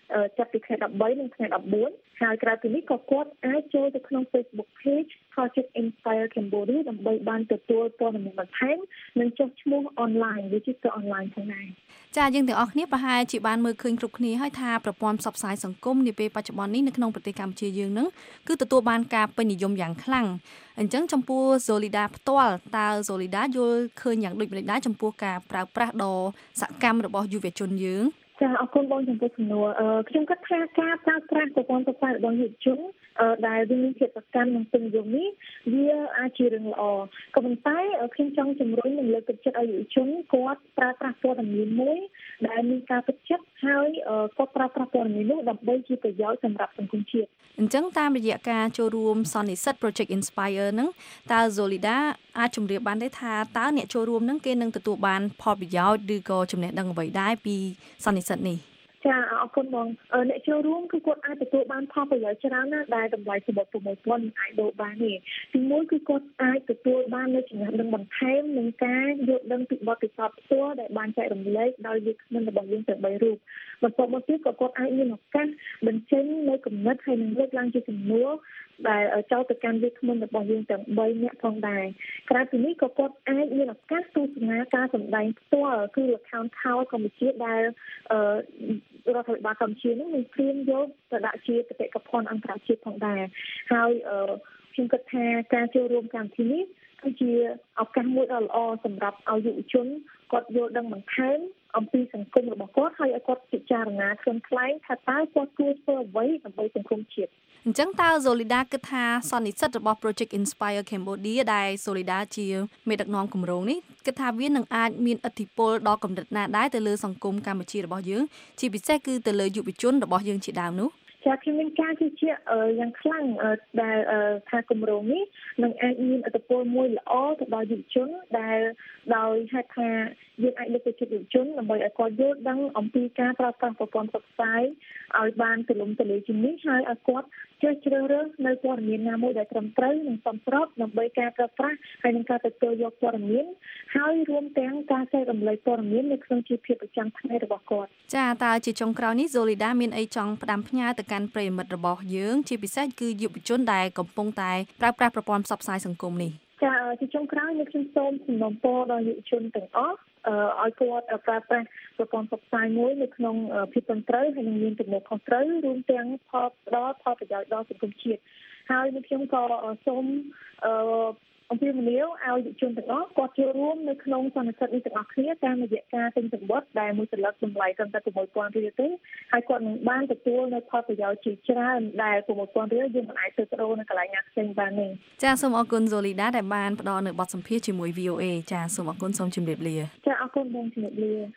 ចាប់ពីថ្ងៃ13និងថ្ងៃ14ហើយក្រៅពីនេះក៏គាត់អាចចូលទៅក្នុង Facebook page Project Inspire Cambodia ដើម្បីបានទទួលព័ត៌មានបន្ថែមនិងចុះឈ្មោះ online វាជាទៅ online ផងដែរចាយើងទាំងអស់គ្នាប្រហែលជាបានមើលឃើញគ្រប់គ្នាហើយថាប្រព័ន្ធផ្សព្វផ្សាយសង្គមនាពេលបច្ចុប្បន្ននេះនៅក្នុងប្រទេសកម្ពុជាយើងនឹងគឺទទួលបានការពេញនិយមយ៉ាងខ្លាំងអញ្ចឹងចំពោះ Zolida ផ្ទាល់តើ Zolida យល់ឃើញយ៉ាងដូចម្តេចដែរចំពោះការប្រើប្រាស់ដ៏សកម្មរបស់យុវជនយើងចាអរគុណបងចំពោះសំណួរខ្ញុំគិតថាការប្រើប្រាស់ប្រព័ន្ធផ្សព្វផ្សាយរបស់យុវជនដែលមានភាពសកម្មនិងពេញនិយមនេះវាអាចជារឿងល្អក៏ប៉ុន្តែខ្ញុំចង់ជំរុញនិងលើកទឹកចិត្តឲ្យយុវជនគាត់ប្រើប្រាស់ព័ត៌មានមួយដែលមានការពិតចិត្តហើយគាត់ប្រើប្រាស់ព័ត៌មាននោះដើម្បីជាប្រយោជន៍សម្រាប់សង្គមជាតិអញ្ចឹងតាមរយៈការចូលរួមសន្និសីទ Project Inspire ហ្នឹងតើ Zolida អាចជម្រាបបានទេថាតើអ្នកចូលរួមហ្នឹងគេនឹងទទួលបានផលប្រយោជន៍ឬក៏ចំណេះដឹងអ្វីដែរពីសន្និសីទនេះចាអរគុណបងអ្នកចូលរួមគឺគាត់អាចទទួលបានផលប្រយោជន៍ច្រើនណាស់ដែលតម្លៃសម្បត្តិ6000អាចដូរបានទេទីមួយគឺគាត់អាចទទួលបាននូវចំណេះដឹងបន្ថែមនិងការយល់ដឹងពីបទពិសោធន៍ផ្ទាល់ដែលបានចែករំលែកដោយវាគ្មិនរបស់យើងទាំង3រូបបន្ទាប់មកទៀតក៏គាត់អាចមានឱកាសបញ្ចេញនូវគំនិតហើយនឹងលើកឡើងជាសំណួរដែលចូលទៅកាន់វាគ្មិនរបស់យើងទាំង3នាក់ផងដែរក្រៅពីនេះក៏គាត់អាចមានឱកាសទស្សនាការសម្ដែងផ្ទាល់គឺ Account Tower កម្ពុជាដែលរដ្ឋាភិបាលកម្ពុជានឹងមានព្រៀងយកទៅដាក់ជាបេតិកភណ្ឌអន្តរជាតិផងដែរហើយខ្ញុំគិតថាការចូលរួមកម្មវិធីនេះគឺជាឱកាសមួយដ៏ល្អសម្រាប់ឲ្យយុវជនគាត់យល់ដឹងបន្ថែមអំពីសង្គមរបស់គាត់ហើយឲ្យគាត់ពិចារណាខ្លួនខ្លាំងថាតើគាត់គួរធ្វើអ្វីដើម្បីសង្គមជាតិអញ្ចឹងតើ Zolida គិតថាសន្និសីទរបស់ Project Inspire Cambodia ដែល Zolida ជាមេដឹកនាំគម្រោងនេះគិតថាវានឹងអាចមានឥទ្ធិពលដល់កម្រិតណាដែរទៅលើសង្គមកម្ពុជារបស់យើងជាពិសេសគឺទៅលើយុវជនរបស់យើងជាដើមនោះចាខ្ញុំមានការជឿជាក់យ៉ាងខ្លាំងដែលថាគម្រោងនេះនឹងអាចមានឥទ្ធិពលមួយល្អទៅដល់យុវជនដែលដោយហេតុថាយើងអាចលើកទឹកចិត្តយុវជនដើម្បីឲ្យគាត់យល់ដឹងអំពីការប្រើប្រាស់ប្រព័ន្ធផ្សព្វផ្សាយឲ្យបានទូលំទូលាយជាងនេះហើយឲ្យគាត់ចេះជ្រើសរើសនៅព័ត៌មានណាមួយដែលត្រឹមត្រូវនិងសមស្របដើម្បីការប្រើប្រាស់ហើយនឹងការទទួលយកព័ត៌មានហើយរួមទាំងការចែករំលែកព័ត៌មាននៅក្នុងជីវភាពប្រចាំថ្ងៃរបស់គាត់ចាតើជាចុងក្រោយនេះ Zolida មានអីចង់ផ្ដាំផ្ញើទៅកាន់ប្រិយមិត្តរបស់យើងជាពិសេសគឺយុវជនដែលកំពុងតែប្រើប្រាស់ប្រព័ន្ធផ្សព្វផ្សាយសង្គមនេះចាជាចុងក្រោយនេះខ្ញុំសូមសំណូមពរដល់យុវជនទាំងអស់ឲ្យគាត់ប្រើប្រាស់ប្រព័ន្ធផ្សព្វផ្សាយមួយនៅក្នុងភាពត្រឹមត្រូវហើយនឹងមានទំនួលខុសត្រូវរួមទាំងផលប្រយោជន៍ដល់សង្គមជាតិហើយនេះខ្ញុំក៏សូមអំពាវនាវឲ្យយុវជនទាំងអស់គាត់ចូលរួមនៅក្នុងសន្និសីទនេះទាំងអស់គ្នាតាមរយៈការទិញសំបុត្រដែលមួយសន្លឹកតម្លៃត្រឹមតែ6000រៀលទេហើយគាត់នឹងបានទទួលនៅផលប្រយោជន៍ជាច្រើនដែល6000រៀលយើងមិនអាចទៅប្តូរនៅកន្លែងណាផ្សេងបានទេចាសូមអរគុណ Zolida ដែលបានផ្ដល់នៅបទសម្ភាសន៍ជាមួយ VOA ចាសូមអរគុណសូមជម្រាបលាចាអរគុណបងជម្រាបលា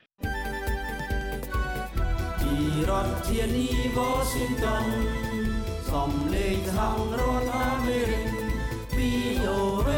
ពីរដ្ឋធានី Washington សំឡេងសហរដ្ឋអាមេរិកVOA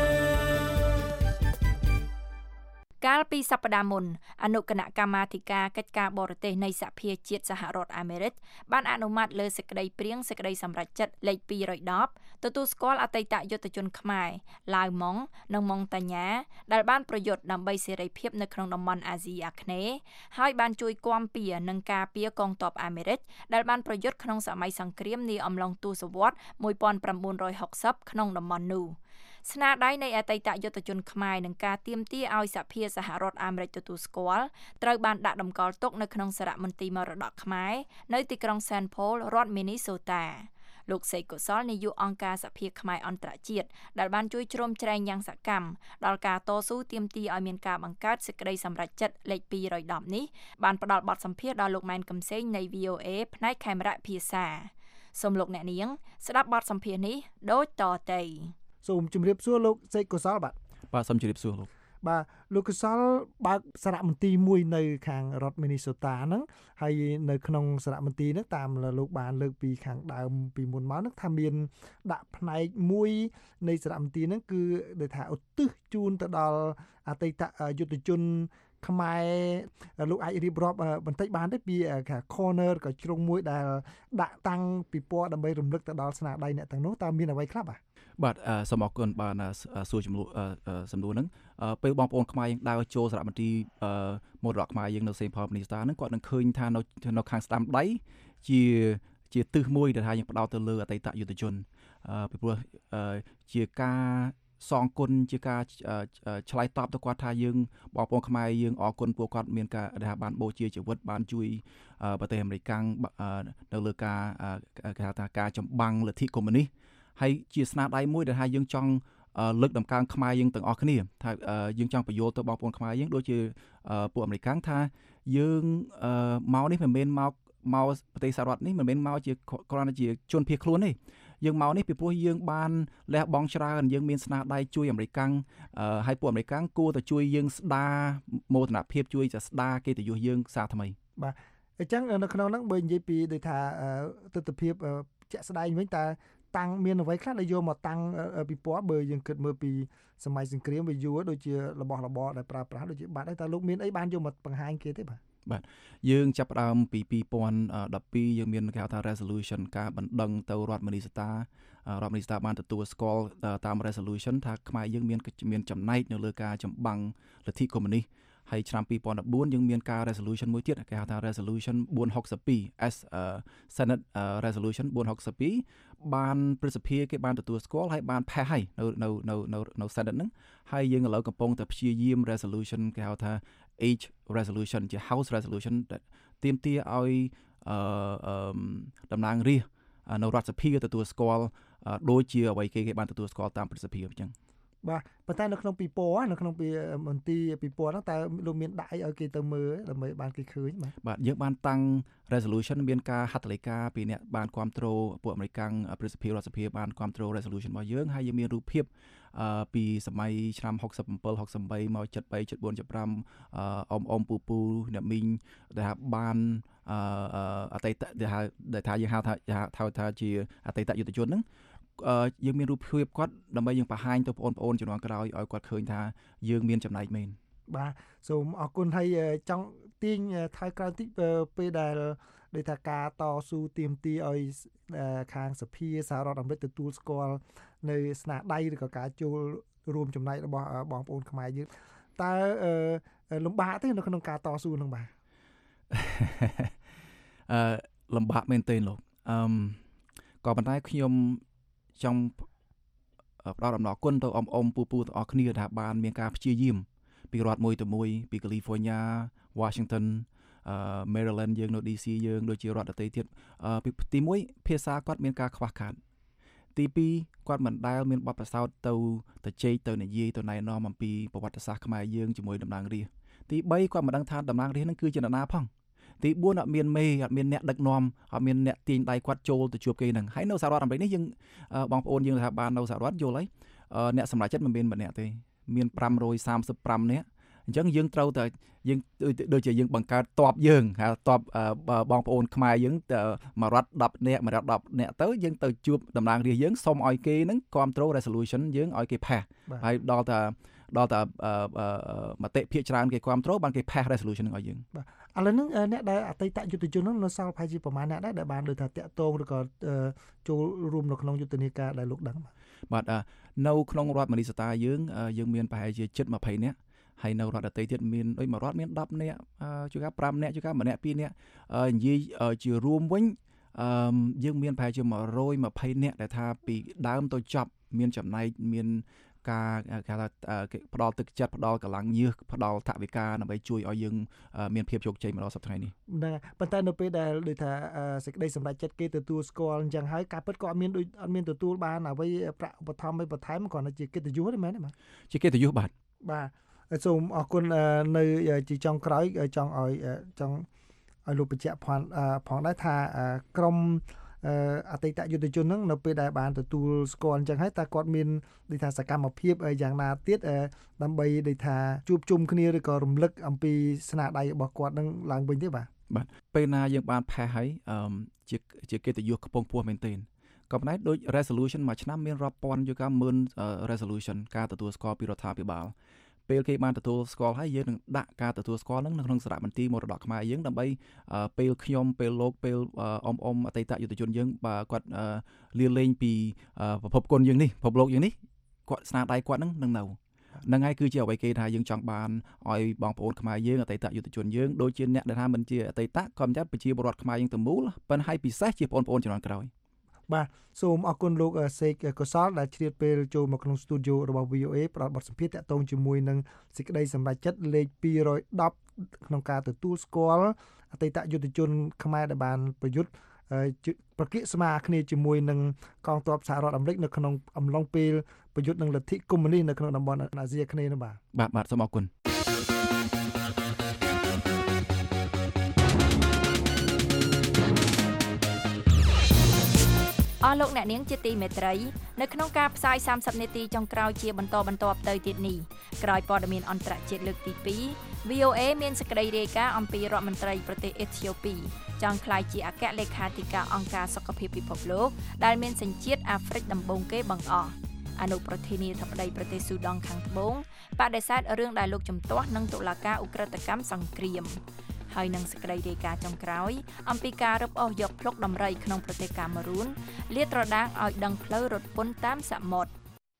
កាលពីសប្តាហ៍មុនអនុគណៈកម្មាធិការកិច្ចការបរទេសនៃសហភាពជាតិសហរដ្ឋអាមេរិកបានអនុម័តលើសេចក្តីព្រាងសេចក្តីសម្រេចចិត្តលេខ210ទទួលស្គាល់អតីតយុទ្ធជនខ្មែរឡាវម៉ុងនិងម៉ុងតាញ៉ាដែលបានប្រយុទ្ធដើម្បីសេរីភាពនៅក្នុងតំបន់អាស៊ីអាគ្នេយ៍ហើយបានជួយគាំពារនិងការពារកងទ័ពអាមេរិកដែលបានប្រយុទ្ធក្នុងសម័យសង្គ្រាមនាអំឡុងទសវត្សរ៍1960ក្នុងតំបន់នោះស្នាដៃនៃអតីតយុទ្ធជនខ្មែរនឹងការទាមទារឲ្យសហភាពសហរដ្ឋអាមេរិកទទួលស្គាល់ត្រូវបានដាក់តម្កល់ទុកនៅក្នុងសារមន្ទីរមរតកខ្មែរនៅទីក្រុង Saint Paul រដ្ឋ Minnesota លោកសេកកុសលនាយកអង្គការសហភាពខ្មែរអន្តរជាតិដែលបានជួយជ្រោមជ្រែងយ៉ាងសកម្មដល់ការតស៊ូទាមទារឲ្យមានការបង្កើតសេចក្តីសម្រេចចិត្តលេខ210នេះបានផ្ដល់បទសម្ភាសន៍ដល់លោកម៉ែនកំសែងនៃ VOA ផ្នែកខេមរៈភាសាសូមលោកអ្នកនាងស្ដាប់បទសម្ភាសន៍នេះដូចតទៅសូមជម្រាបសួរលោកសេកកុសលបាទសូមជម្រាបសួរលោកបាទលោកកុសលបើកសារមន្ទីរមួយនៅខាងរដ្ឋ Minnesota ហ្នឹងហើយនៅក្នុងសារមន្ទីរហ្នឹងតាមលោកបានលើកពីខាងដើមពីមុនមកហ្នឹងថាមានដាក់ផ្នែកមួយនៃសារមន្ទីរហ្នឹងគឺដែលថាឧទ្ទិសជូនទៅដល់អតីតយុទ្ធជនខ្មែរលោកអាចរៀបរាប់បន្តិចបានទេពី corner ក៏ជ្រុងមួយដែលដាក់តាំងពិព័រណ៍ដើម្បីរំលឹកទៅដល់ស្នាដៃអ្នកទាំងនោះតើមានអ្វីខ្លះបាទសូមអរគុណបានសួរសំណួរហ្នឹងពេលបងប្អូនខ្មែរយើងដើរចូលសារមន្ទីរមរតកខ្មែរយើងនៅ Saint Paul Minnesota ហ្នឹងគាត់នឹងឃើញថានៅខាងស្ដាំដៃជាទិសមួយដែលថាយើងផ្ដោតទៅលើអតីតយុទ្ធជនពីព្រោះជាការសងគុណជាការឆ្លើយតបទៅគាត់ថាយើងបងប្អូនខ្មែរយើងអរគុណពួកគាត់មានការដែលថាបានបូជាជីវិតបានជួយប្រទេសអាមេរិកនៅលើការគេហៅថាការចម្បាំងលទ្ធិកុម្មុយនីសហើយជាស្នាដៃមួយដែលថាយើងចង់លើកដំកើងខ្មែរយើងទាំងអស់គ្នាថាយើងចង់បញ្យល់ទៅបងប្អូនខ្មែរយើងដូចជាពួកអាមេរិកថាយើងមកនេះមិនមែនមកប្រទេសសហរដ្ឋនេះមិនមែនមកជាគ្រាន់តែជាជនភៀសខ្លួនទេយើងមកនេះពីព្រោះយើងបានលះបង់ច្រើនយើងមានស្នាដៃជួយអាមេរិកហើយពួកអាមេរិកគួរតែជួយយើងស្ដារមោទនភាពជួយស្ដារកិត្តិយសយើងសារថ្មីបាទអញ្ចឹងនៅក្នុងហ្នឹងបើនិយាយពីដូចថាទស្សនវិជ្ជាជាក់ស្ដែងវិញតើតាំងមានអ្វីខ្លះដែលយកមកតាំងពីពណ៌បើយើងគិតមើលពីសម័យសង្គ្រាមវាយូរដូចជារបស់របរដែលប្រើប្រាស់ដូចជាបាត់ហើយតើលោកមានអីបានយកមកបង្ហាញគេទេបាទយើងចាប់ផ្ដើមពី2012យើងមានគេហៅថា resolution ការបណ្ដឹងទៅរដ្ឋមីនីស្តាបានទទួលស្គាល់តាម resolution ថាខ្មែរយើងមានចំណែកនៅលើការចម្បាំងលទ្ធិកុម្មុយនីសហើយឆ្នាំ2014យើងមានការ resolution មួយទៀតគេហៅថា resolution 462 S Senate resolution 462បានព្រឹទ្ធសភាគេបានទទួលស្គាល់ហើយបានផេះហើយនៅ Senate ហ្នឹងហើយយើងឥឡូវកំពុងតែព្យាយាម resolution គេហៅថា H resolution ជា House resolution ដែលទាមទារឲ្យតំណាងរាស្ត្រនៅរដ្ឋសភាទទួលស្គាល់ដូចជាអ្វីគេបានទទួលស្គាល់តាមព្រឹទ្ធសភាអញ្ចឹងបាទប៉ុន្តែនៅក្នុងពិព័រណ៍នៅក្នុងមន្ទីរពិព័រណ៍ហ្នឹងតើលោកមានដាក់ឲ្យគេទៅមើលដើម្បីបានគេឃើញបាទយើងបានតាំង resolution មានការហត្ថលេខាពីអ្នកបានគ្រប់គ្រងពួកអាមេរិកព្រឹទ្ធសភារដ្ឋសភាបានគ្រប់គ្រង resolution របស់យើងហើយយើងមានរូបភាពពីសម័យឆ្នាំ67 68មក73 74 75អ៊ំពូអ្នកមីងដែលបានអតីតដែលថាយើងហៅថាជាអតីតយុទ្ធជនហ្នឹងយើងមានរូបភាពគាត់ដើម្បីយើងបង្ហាញទៅបងប្អូនជំនាន់ក្រោយឲ្យគាត់ឃើញថាយើងមានចំណែកមែនបាទសូមអរគុណហើយចង់ទាញថយក្រោយតិចពេលដែលដូចថាការតស៊ូទាមទារឲ្យខាងសភាសហរដ្ឋអាមេរិកទទួលស្គាល់នៅស្នាដៃឬក៏ការចូលរួមចំណែករបស់បងប្អូនខ្មែរយើងតើលំបាកទេនៅក្នុងការតស៊ូហ្នឹងបាទលំបាកមែនទេលោកក៏ប៉ុន្តែខ្ញុំចង់ផ្ដល់អំណរគុណទៅអ៊ំពូទាំងអស់គ្នាថាបានមានការព្យាយាមពីរដ្ឋមួយទៅមួយពី California Washington Maryland យើងនៅ DC យើងដូចជារដ្ឋដទៃទៀតទី1ភាសាគាត់មានការខ្វះខាតទី2គាត់មិនដែលមានបទពិសោធន៍ទៅជែកទៅនិយាយទៅណែនាំអំពីប្រវត្តិសាស្ត្រខ្មែរយើងជាមួយតំណាងរាស្ត្រទី3គាត់មិនដឹងថាតំណាងរាស្ត្រហ្នឹងគឺជានរណាផងទី4អត់មានមេអត់មានអ្នកដឹកនាំអត់មានអ្នកទាញដៃគាត់ចូលទៅជួបគេហ្នឹងហើយនៅសហរដ្ឋអាមេរិកនេះយើងបងប្អូនយើងថាបាននៅសហរដ្ឋយល់ហើយអ្នកសម្រេចចិត្តមិនមែនម្នាក់ទេមាន535នាក់អញ្ចឹងយើងត្រូវតែយើងដូចជាយើងបង្កើតតបយើងហៅតបបងប្អូនខ្មែរយើងមួយរដ្ឋ10នាក់មួយរដ្ឋ10នាក់ទៅយើងទៅជួបតំណាងរាស្ត្រយើងសុំឲ្យគេហ្នឹងគ្រប់គ្រង resolution យើងឲ្យគេផាសហើយដល់តែមតិភាគច្រើនគេគ្រប់គ្រងបានគេផាស resolution ឲ្យយើងបាទឥឡូវហ្នឹងអ្នកដែលអតីតយុទ្ធជនហ្នឹងនៅសល់ប្រហែលជាប្រមាណអ្នកដែរដែលបានដូចថាតាក់ទងឬក៏ចូលរួមនៅក្នុងយុទ្ធនាការដែលលោកដឹងបាទនៅក្នុងរដ្ឋមីនីសូតាយើងមានប្រហែលជាជិត20នាក់ហើយនៅរដ្ឋដទៃទៀតមានដូចមួយរដ្ឋមាន10នាក់ជួនកាល5នាក់ជួនកាល1នាក់2នាក់និយាយជារួមវិញយើងមានប្រហែលជា120នាក់ដែលថាពីដើមទៅចប់មានចំណែកមានការគេថាផ្ដល់ទឹកចិត្តផ្ដល់កម្លាំងញើសផ្ដល់ថវិកាដើម្បីជួយឲ្យយើងមានភាពជោគជ័យមកដល់សប្តាហ៍នេះហ្នឹងហើយប៉ុន្តែនៅពេលដែលដូចថាសេចក្តីសម្រេចចិត្តគេទទួលស្គាល់អញ្ចឹងហើយការពិតក៏អត់មានទទួលបានអ្វីប្រាក់ឧបត្ថម្ភបន្ថែមគ្រាន់តែជាកិត្តិយសទេមែនទេបាទជាកិត្តិយសបាទសូមអរគុណនៅជាចុងក្រោយចង់ឲ្យលោកបញ្ជាក់ផងដែរថាក្រុមអតីតយុទ្ធជនហ្នឹងនៅពេលដែលបានទទួលស្គាល់អញ្ចឹងហើយតើគាត់មានដូចថាសកម្មភាពយ៉ាងណាទៀតដើម្បីដូចថាជួបជុំគ្នាឬក៏រំលឹកអំពីស្នាដៃរបស់គាត់នឹងឡើងវិញទេបាទពេលណាយើងបានផេះហើយជាកិត្តិយសខ្ពង់ខ្ពស់មែនទែនក៏ប៉ុន្តែដូច resolution មួយឆ្នាំមានរាប់ពាន់យូរកាលម៉ឺន resolution ការទទួលស្គាល់ពីរដ្ឋាភិបាលពេលគេបានទទួលស្គាល់ហើយយើងនឹងដាក់ការទទួលស្គាល់នឹងនៅក្នុងសារមន្ទីរមរតកខ្មែរយើងដើម្បីពេលខ្ញុំពេលលោកពេលអ៊ំអតីតយុទ្ធជនយើងបើគាត់លាលែងពីប្រភពគុណយើងនេះប្រភពលោកយើងនេះគាត់ស្នាដៃគាត់នឹងនៅហ្នឹងហើយគឺជាអ្វីគេថាយើងចង់បានឲ្យបងប្អូនខ្មែរយើងអតីតយុទ្ធជនយើងដូចជាអ្នកដែលថាមិនជាអតីតក៏មិនថាប្រជាពលរដ្ឋខ្មែរយើងទាំងមូលប៉ុន្តែពិសេសជាបងប្អូនជំនាន់ក្រោយបាទសូមអរគុណលោកសេកកុសលដែលជ្រាបពេលចូលមកក្នុងស្ទូឌីយោរបស់ VOA ផ្ដល់បទសម្ភាសន៍តាក់ទងជាមួយនឹងសេចក្តីសម្រេចចិត្តលេខ210ក្នុងការទទួលស្គាល់អតីតយុទ្ធជនខ្មែរដែលបានប្រយុទ្ធប្រគិស្មារគ្នាជាមួយនឹងកងទ័ពសហរដ្ឋអាមេរិកនៅក្នុងអំឡុងពេលប្រយុទ្ធនឹងលទ្ធិកុម្មុយនីសនៅក្នុងតំបន់អាស៊ីអាគ្នេយ៍នោះបាទសូមអរគុណអស់លោកអ្នកនាងជាទីមេត្រីនៅក្នុងការផ្សាយ30នាទីចុងក្រោយជាបន្តទៅទៀតនេះក្រោយព័ត៌មានអន្តរជាតិលើកទី2 VOA មានសេចក្តីរាយការណ៍អំពីរដ្ឋមន្ត្រីប្រទេសអេធីអូពីចង់ក្លាយជាអគ្គលេខាធិការអង្គការសុខភាពពិភពលោកដែលមានសញ្ជាតិអាហ្វ្រិកដំបូងគេបង្អស់អនុប្រធានាធិបតីប្រទេសស៊ូដង់ខាងត្បូងបដិសេធរឿងដែលលោកជំទាស់នឹងតុលាការឧក្រិដ្ឋកម្មសង្គ្រាមហើយនឹងសេចក្តីរាយការណ៍ចុងក្រោយអំពីការរឹបអូសយកភ្លុកដំរីក្នុងប្រទេសកាមេរូនលាតត្រដាងឲ្យដឹងផ្លូវរត់ពន្ធតាមសមុទ្រ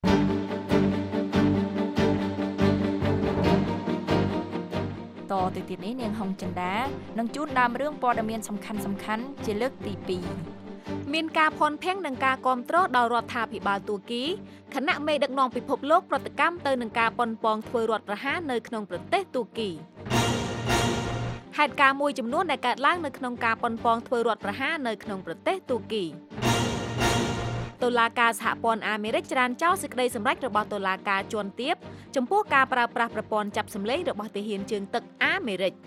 តទៅទៀតនេះនាងហុងចិន្តានឹងជួនដើមរឿងព័ត៌មានសំខាន់ជាលើកទី2 មានការភ័ន្តភាំងនឹងការគាំទ្រដល់រដ្ឋាភិបាលទួរគីគណៈមេដឹកនាំពិភពលោកប្រតិកម្មទៅនឹងការប៉ុនប៉ងធ្វើរដ្ឋប្រហារនៅក្នុងប្រទេសទួរគីហេតុការណ៍មួយចំនួនដែលកើតឡើងនៅក្នុងការប៉ុនប៉ងធ្វើរដ្ឋប្រហារនៅក្នុងប្រទេសទួរគីតុលាការសហព័ន្ធអាមេរិកច្រានចោលសេចក្តីសម្រេចរបស់តុលាការជាន់ទាបចំពោះការប្រើប្រាស់ប្រព័ន្ធចាប់សម្លេងរបស់ទាហានជើងទឹកអាមេរិក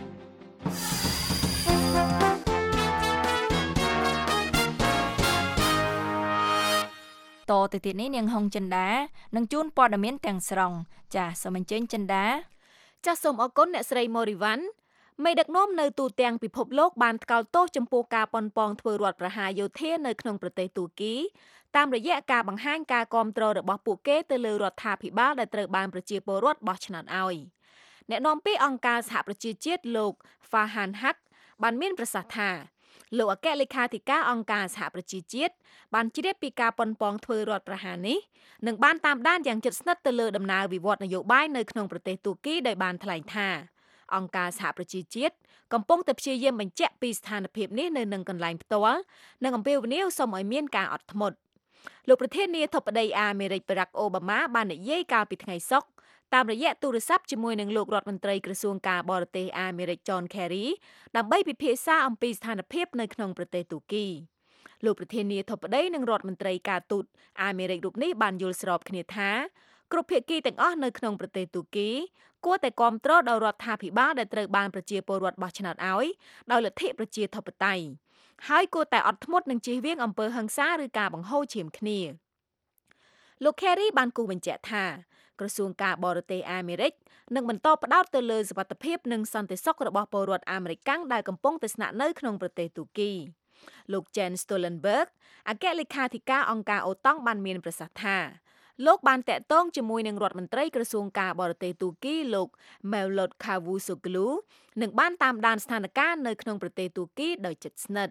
តទៅទៀតនេះនាងហុងចិន្តានឹងជួនព័ត៌មានទាំងស្រុងចាសសូមអញ្ជើញចិន្តាចាសសូមអរគុណអ្នកស្រីម៉ូរីវ៉ាន់មេដឹកនាំនៅទូទាំងពិភពលោកបានថ្កោលទោសចំពោះការប៉ុនប៉ងធ្វើរដ្ឋប្រហារយោធានៅក្នុងប្រទេសទួរគីតាមរយៈការបង្ហាញការគាំទ្ររបស់ពួកគេទៅលើរដ្ឋាភិបាលដែលត្រូវបានប្រជាពលរដ្ឋបោះឆ្នោតឲ្យអ្នកនាំពាក្យអង្គការសហប្រជាជាតិលោក Farhan Haq បានមានប្រសាសន៍ថាលោកអគ្គលេខាធិការអង្គការសហប្រជាជាតិបានជ្រាបពីការប៉ុនប៉ងធ្វើរដ្ឋប្រហារនេះនិងបានតាមដានយ៉ាងជិតស្និទ្ធទៅលើដំណើរវិវត្តនយោបាយនៅក្នុងប្រទេសទួរគីដោយបានថ្លែងថាអង្គការសហប្រជាជាតិកំពុងតែព្យាយាមបញ្ជាក់ពីស្ថានភាពនេះនៅនឹងកន្លែងផ្ទាល់និងអំពាវនាវសូមឲ្យមានការអត់ធ្មត់លោកប្រធានាធិបតីអាមេរិកបារ៉ាក់អូបាម៉ាបាននិយាយកាលពីថ្ងៃសុក្រតាមរយៈទូរស័ព្ទជាមួយនឹងលោករដ្ឋមន្ត្រីក្រសួងការបរទេសអាមេរិក John Kerry ដើម្បីពិភាក្សាអំពីស្ថានភាពនៅក្នុងប្រទេសទួរគីលោកប្រធានាធិបតីនិងរដ្ឋមន្ត្រីការទូតអាមេរិករូបនេះបានយល់ស្របគ្នាថាគ្រប់ភាគីទាំងអស់នៅក្នុងប្រទេសទួរគីគួរតែគាំទ្រដល់រដ្ឋាភិបាលដែលត្រូវបានប្រជាពលរដ្ឋបោះឆ្នោតឲ្យដោយលទ្ធិប្រជាធិបតេយ្យហើយគួរតែអត់ធ្មត់នឹងជៀសវាងអំពើហិង្សាឬការបង្ហូរឈាមគ្នាលោក Kerry បានគូសបញ្ជាក់ថាក្រសួងការបរទេសអាមេរិកនឹងបន្តផ្ដោតទៅលើសុវត្ថិភាពនិងសន្តិសុខរបស់ពលរដ្ឋអាមេរិកដែលកំពុងតែស្នាក់នៅក្នុងប្រទេសទួរគីលោក Jens Stoltenberg អគ្គលេខាធិការអង្គការអូតង់បានមានប្រសាសន៍ថាលោកបានតាក់ទងជាមួយនឹងរដ្ឋមន្ត្រីក្រសួងការបរទេសទួរគីលោក Mevlut Cavusoglu និងបានតាមដានស្ថានភាពនៅក្នុងប្រទេសទួរគីដោយជិតស្និទ្ធ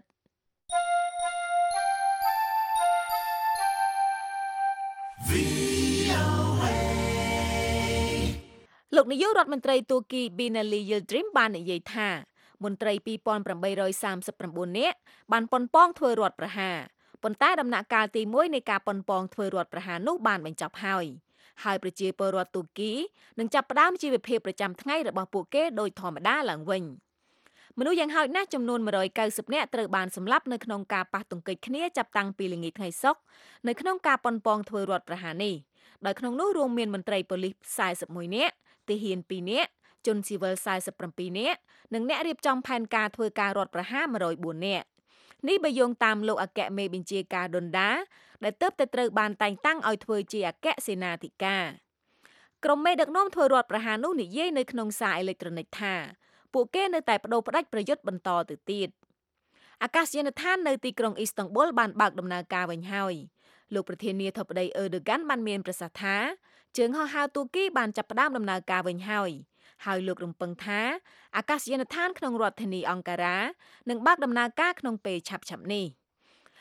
លោកនាយករដ្ឋមន្ត្រីទួរគី Binali Yildirim បាននិយាយថាមន្ត្រី 2839 នាក់បានប៉ុនប៉ងធ្វើរដ្ឋប្រហារប៉ុន្តែដំណាក់កាលទី1នៃការប៉ុនប៉ងធ្វើរដ្ឋប្រហារនោះបានបញ្ចប់ហើយប្រជាពលរដ្ឋទួរគីនឹងចាប់ផ្ដើមជីវភាពប្រចាំថ្ងៃរបស់ពួកគេដោយធម្មតាឡើងវិញមនុស្សយ៉ាងហោចណាស់ចំនួន190នាក់ត្រូវបានសម្លាប់នៅក្នុងការប៉ះទង្គិចគ្នាចាប់តាំងពីល្ងាចថ្ងៃសុក្រនៅក្នុងការប៉ុនប៉ងធ្វើរដ្ឋប្រហារនេះដោយក្នុងនោះរួមមានមន្ត្រីប៉ូលីស41នាក់ទាហាន2នាក់ជនស៊ីវិល47នាក់និងអ្នករៀបចំផែនការធ្វើការរដ្ឋប្រហារ104នាក់នេះបើយោងតាមលោកអគ្គមេបញ្ជាការដុនដាដែលទើបតែត្រូវបានតែងតាំងឲ្យធ្វើជាអគ្គសេនាធិការក្រុមមេដឹកនាំធ្វើរដ្ឋប្រហារនោះនិយាយនៅក្នុងសារអេឡិចត្រូនិកថាពួកគេនៅតែបដូរផ្ដាច់ប្រយុទ្ធបន្តទៅទៀតអាកាសយានដ្ឋាននៅទីក្រុងអ៊ីស្តង់ប៊ុលបានបើកដំណើរការវិញហើយលោកប្រធានាធិបតីអឺដូហ្គាន់បានមានប្រសាសន៍ថាជើងហោះហើរទួរគីបានចាប់ផ្ដើមដំណើរការវិញហើយលោករំពឹងថាអាកាសយានដ្ឋានក្នុងរដ្ឋធានីអង្ការ៉ានឹងបើកដំណើរការក្នុងពេលឆាប់ៗនេះ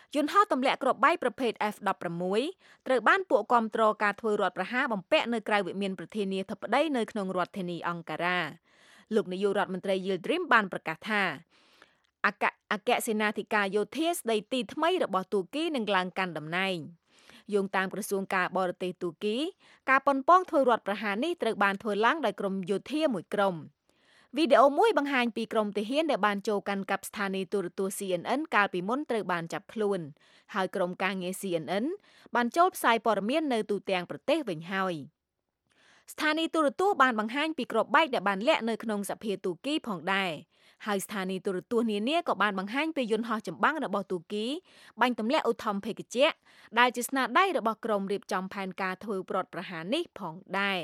យន្តហោះទម្លាក់គ្រាប់បែកប្រភេទ F-16 ត្រូវបានពួកគាំទ្រការធ្វើរដ្ឋប្រហារបំពាក់នៅក្រៅវិមានប្រធានាធិបតីនៅក្នុងរដ្ឋធានីអង្ការ៉ាលោកនាយករដ្ឋមន្ត្រី Yildirim បានប្រកាសថាអគ្គសេនាធិការយោធាស្ដីទីថ្មីរបស់ទូគីនឹងឡើងកាន់តំណែងយោងតាមក្រសួងការបរទេសទូគីការប៉ុនប៉ងធ្វើរដ្ឋប្រហារនេះត្រូវបានធ្វើឡើងដោយក្រុមយោធាមួយក្រុមវីដេអូមួយបង្ហាញពីក្រុមទាហានដែលបានចូលកាន់កាប់ស្ថានីយទូរទស្សន៍ CNN កាលពីមុនត្រូវបានចាប់ខ្លួនហើយក្រុមការងារ CNN បានចូលផ្សាយព័ត៌មាននៅទូទាំងប្រទេសវិញហើយស្ថានីយទូរទស្សន៍បានបង្ហាញពីគ្រាប់បែកដែលបានលាក់នៅក្នុងសភាទូគីផងដែរហើយស្ថានីយទូរទស្សន៍នានាក៏បានបង្ហាញពីយន្តហោះចម្បាំងរបស់ទូគីបាញ់ទម្លាក់ឧទ្ធម្ភាគចក្រដែលជាស្នាដៃរបស់ក្រុមរៀបចំផែនការធ្វើប្រតិប្រហារនេះផងដែរ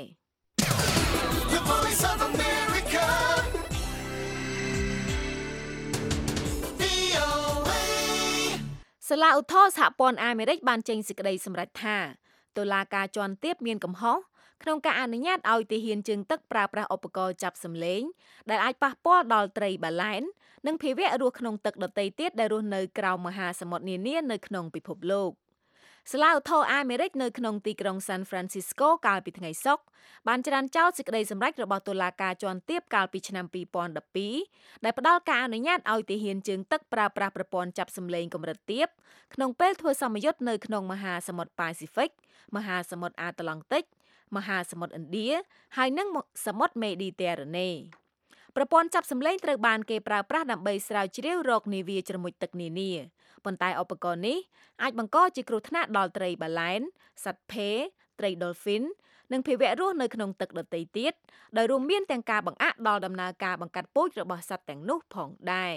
សាលាឧទ្ធរណ៍សហព័ន្ធអាមេរិកបានចេញសេចក្តីសម្រេចថាតុលាការជាន់ទាបមានកំហុសក្នុងការអនុញ្ញាតឲ្យទាហានជើងទឹកប្រើប្រាស់ឧបករណ៍ចាប់សម្លេងដែលអាចប៉ះពាល់ដល់ត្រីបាឡែននិងភាវៈរស់ក្នុងទឹកដទៃទៀតដែលរស់នៅក្រោមមហាសមុទ្រនានានៅក្នុងពិភពលោកសាលាឧទ្ធរណ៍អាមេរិកនៅក្នុងទីក្រុង San Francisco កាលពីថ្ងៃសុក្របានច្រានចោលសេចក្តីសម្រេចរបស់តុលាការជាន់ទាបកាលពីឆ្នាំ2012ដែលផ្ដល់ការអនុញ្ញាតឲ្យទាហានជើងទឹកប្រើប្រាស់ប្រព័ន្ធចាប់សម្លេងកម្រិតទាបក្នុងពេលធ្វើសម្ពយុទ្ធនៅក្នុងមហាសមុទ្រប៉ាស៊ីហ្វិកមហាសមុទ្រអាត្លង់ទិកមហាសមុទ្រឥណ្ឌាហើយនិងសមុទ្រមេឌីទែរ៉ាណេប្រព័ន្ធចាប់សម្លេងត្រូវបានគេប្រើប្រាស់ដើម្បីស្រាវជ្រាវរកនាវាជ្រមុជទឹកនានាប៉ុន្តែឧបករណ៍នេះអាចបង្កជាគ្រោះថ្នាក់ដល់ត្រីបាឡែនសត្វភេត្រីដុលហ្វីននិងភាវៈរស់នៅក្នុងទឹកដទៃទៀតដោយរួមមានទាំងការបង្អាក់ដល់ដំណើរការបង្កាត់ពូជរបស់សត្វទាំងនោះផងដែរ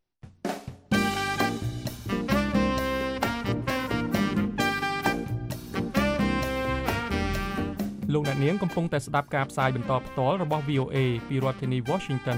លោកអ្នកនាងកំពុងតែស្ដាប់ការផ្សាយបន្តផ្ទាល់របស់ VOA ពីរដ្ឋធានី Washington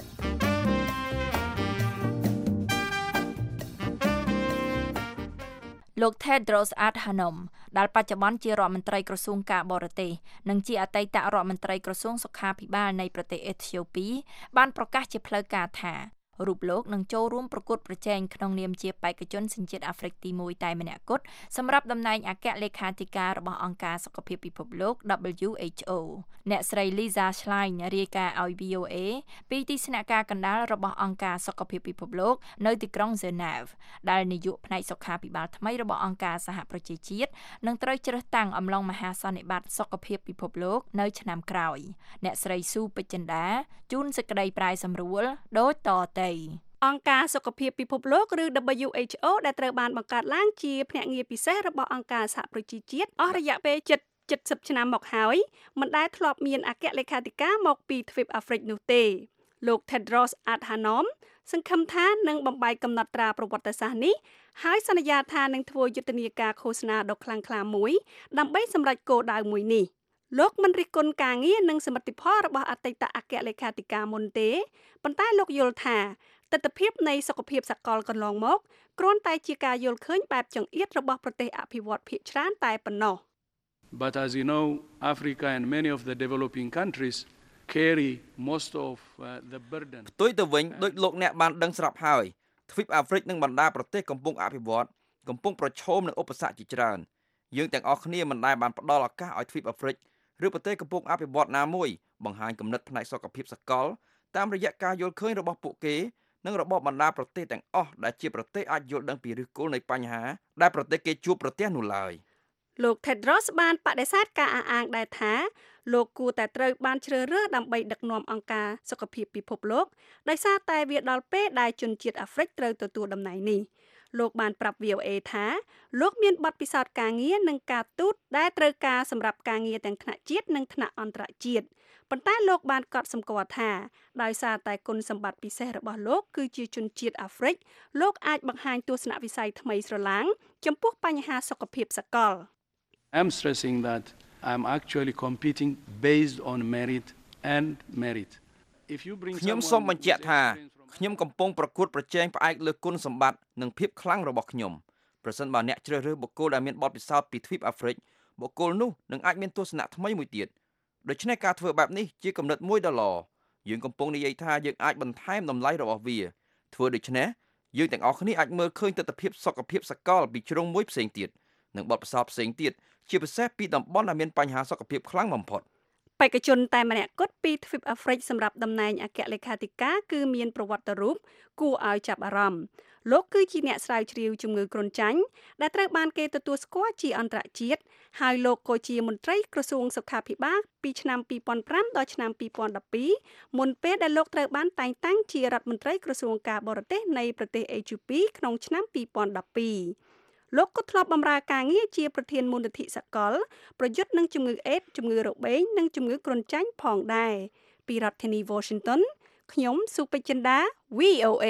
លោក Tedros Adhanom ដែលបច្ចុប្បន្នជារដ្ឋមន្ត្រីក្រសួងការបរទេសនិងជាអតីតរដ្ឋមន្ត្រីក្រសួងសុខាភិបាលនៃប្រទេសអេធីអូពីបានប្រកាសជាផ្លូវការថារូបលោកនឹងចូលរួមប្រកួតប្រជែងក្នុងនាមជាបេក្ខជនសញ្ជាតិអាហ្វ្រិកទី1តែម្នាក់គត់សម្រាប់តំណែងអគ្គលេខាធិការរបស់អង្គការសុខភាពពិភពលោក WHO អ្នកស្រី Lisa Schlein រាយការណ៍ឲ្យ VOA ពីទីស្នាក់ការកណ្ដាលរបស់អង្គការសុខភាពពិភពលោកនៅទីក្រុង Geneva ដែលនាយកផ្នែកសុខាភិបាលថ្មីរបស់អង្គការសហប្រជាជាតិនឹងត្រូវជ្រើសតាំងអំឡុងមហាសន្និបាតសុខភាពពិភពលោកនៅឆ្នាំក្រោយអ្នកស្រី ស៊ូ ពេជ្រចិន្តាជូនសេចក្តីប្រាយសម្រួលដូចតទៅអង្គការសុខភាពពិភពលោកឬ WHO ដែលត្រូវបានបង្កើតឡើងជាភ្នាក់ងារពិសេសរបស់អង្គការសហប្រជាជាតិអស់រយៈពេល70ឆ្នាំមកហើយមិនដែលធ្លាប់មានអគ្គលេខាធិការមកពីទ្វីបអាហ្វ្រិកនោះទេលោក Tedros Adhanom សង្ឃឹមថានឹងបំបែកកំណត់ត្រាប្រវត្តិសាស្ត្រនេះហើយសន្យាថានឹងធ្វើយុទ្ធនាការឃោសនាដ៏ខ្លាំងក្លាមួយដើម្បីសម្រេចគោលដៅមួយនេះលោកមិនរិះគន់ការងារនិងសមិទ្ធផលរបស់អតីតអគ្គលេខាធិការមុនទេប៉ុន្តែលោកយល់ថាទស្សនវិជ្ជានៃសុខភាពសកលកន្លងមកគ្រាន់តែជាការយល់ឃើញបែបចង្អៀតរបស់ប្រទេសអភិវឌ្ឍភាគច្រើនតែប៉ុណ្ណោះ But as you know, Africa and many of the developing countries carry most of the burden. ផ្ទុយទៅវិញដោយលោកអ្នកបានដឹងស្រាប់ហើយទ្វីបអាហ្វ្រិកនិងបណ្ដាប្រទេសកំពុងអភិវឌ្ឍកំពុងប្រឈមនឹងឧបសគ្គជាច្រើនយើងទាំងអស់គ្នាមិនដែលបានផ្ដល់ឱកាសឲ្យទ្វីបអាហ្វ្រិកឬប្រទេសកំពុងអភិវឌ្ឍណាមួយបង្ហាញគំនិតផ្នែកសុខភាពសកលតាមរយៈការយល់ឃើញរបស់ពួកគេនិងរបបបណ្ដាប្រទេសទាំងអស់ដែលជាប្រទេសអាចយល់ដឹងពីឫសគល់នៃបញ្ហាដែលប្រទេសគេជួបប្រទះនោះឡើយលោក Tedros បានបដិសេធការអះអាងដែរថាលោកគួរតែត្រូវបានជ្រើសរើសដើម្បីដឹកនាំអង្គការសុខភាពពិភពលោកដោយសារតែវាដល់ពេលដែលជនជាតិអាហ្វ្រិកត្រូវទទួលតំណែងនេះលោកបានប្រាប់ VOA ថាលោកមានបទពិសោធន៍ការងារនិងការទូតដែលត្រូវការសម្រាប់ការងារទាំងថ្នាក់ជាតិនិងថ្នាក់អន្តរជាតិប៉ុន្តែលោកបានកត់សម្គាល់ថាដោយសារតែគុណសម្បត្តិពិសេសរបស់លោកគឺជាជនជាតិអាហ្វ្រិកលោកអាចបង្ហាញទស្សនវិស័យថ្មីស្រឡាងចំពោះបញ្ហាសុខភាពសកល I'm stressing that I'm actually competing based on merit and merit. If you bring ខ្ញុំសូមបញ្ជាក់ថាខ្ញុំកំពុងប្រកួតប្រជែងផ្អែកលើគុណសម្បត្តិនិងភាពខ្លាំងរបស់ខ្ញុំប្រសិនបើអ្នកជ្រើសរើសបុគ្គលដែលមានបទពិសោធន៍ពីទ្វីបអាហ្វ្រិកបុគ្គលនោះនឹងអាចមានទស្សនៈថ្មីមួយទៀតដូច្នេះការធ្វើបែបនេះជាគំនិតមួយដ៏ល្អយើងកំពុងនិយាយថាយើងអាចបន្ថែមតម្លៃរបស់វាធ្វើដូច្នេះយើងទាំងអស់គ្នាអាចមើលឃើញទស្សនវិជ្ជាសុខភាពសកលពីជ្រុងមួយផ្សេងទៀតនិងបទពិសោធន៍ផ្សេងទៀតជាពិសេសពីតំបន់ដែលមានបញ្ហាសុខភាពខ្លាំងបំផុតបេក្ខជនតែម្នាក់គត់ពីទ្វីបអាហ្វ្រិកសម្រាប់តំណែងអគ្គលេខាធិការគឺមានប្រវត្តិរូបគួរឲ្យចាប់អារម្មណ៍លោកគឺជាអ្នកស្រាវជ្រាវជំងឺគ្រុនចាញ់ដែលត្រូវបានគេទទួលស្គាល់ជាអន្តរជាតិហើយលោកក៏ជាមន្ត្រីក្រសួងសុខាភិបាលពីឆ្នាំ2005ដល់ឆ្នាំ2012មុនពេលដែលលោកត្រូវបានតែងតាំងជារដ្ឋមន្ត្រីក្រសួងការបរទេសនៃប្រទេសអេជូពីក្នុងឆ្នាំ2012លោកក៏ធ្លាប់បម្រើការងារជាប្រធានមូលនិធិសកលប្រយុទ្ធនឹងជំងឺអេដស៍ជំងឺរបេងនិងជំងឺគ្រុនចាញ់ផងដែរពីរដ្ឋធានី Washington ខ្ញុំសុពេជ្ជន្តា VOA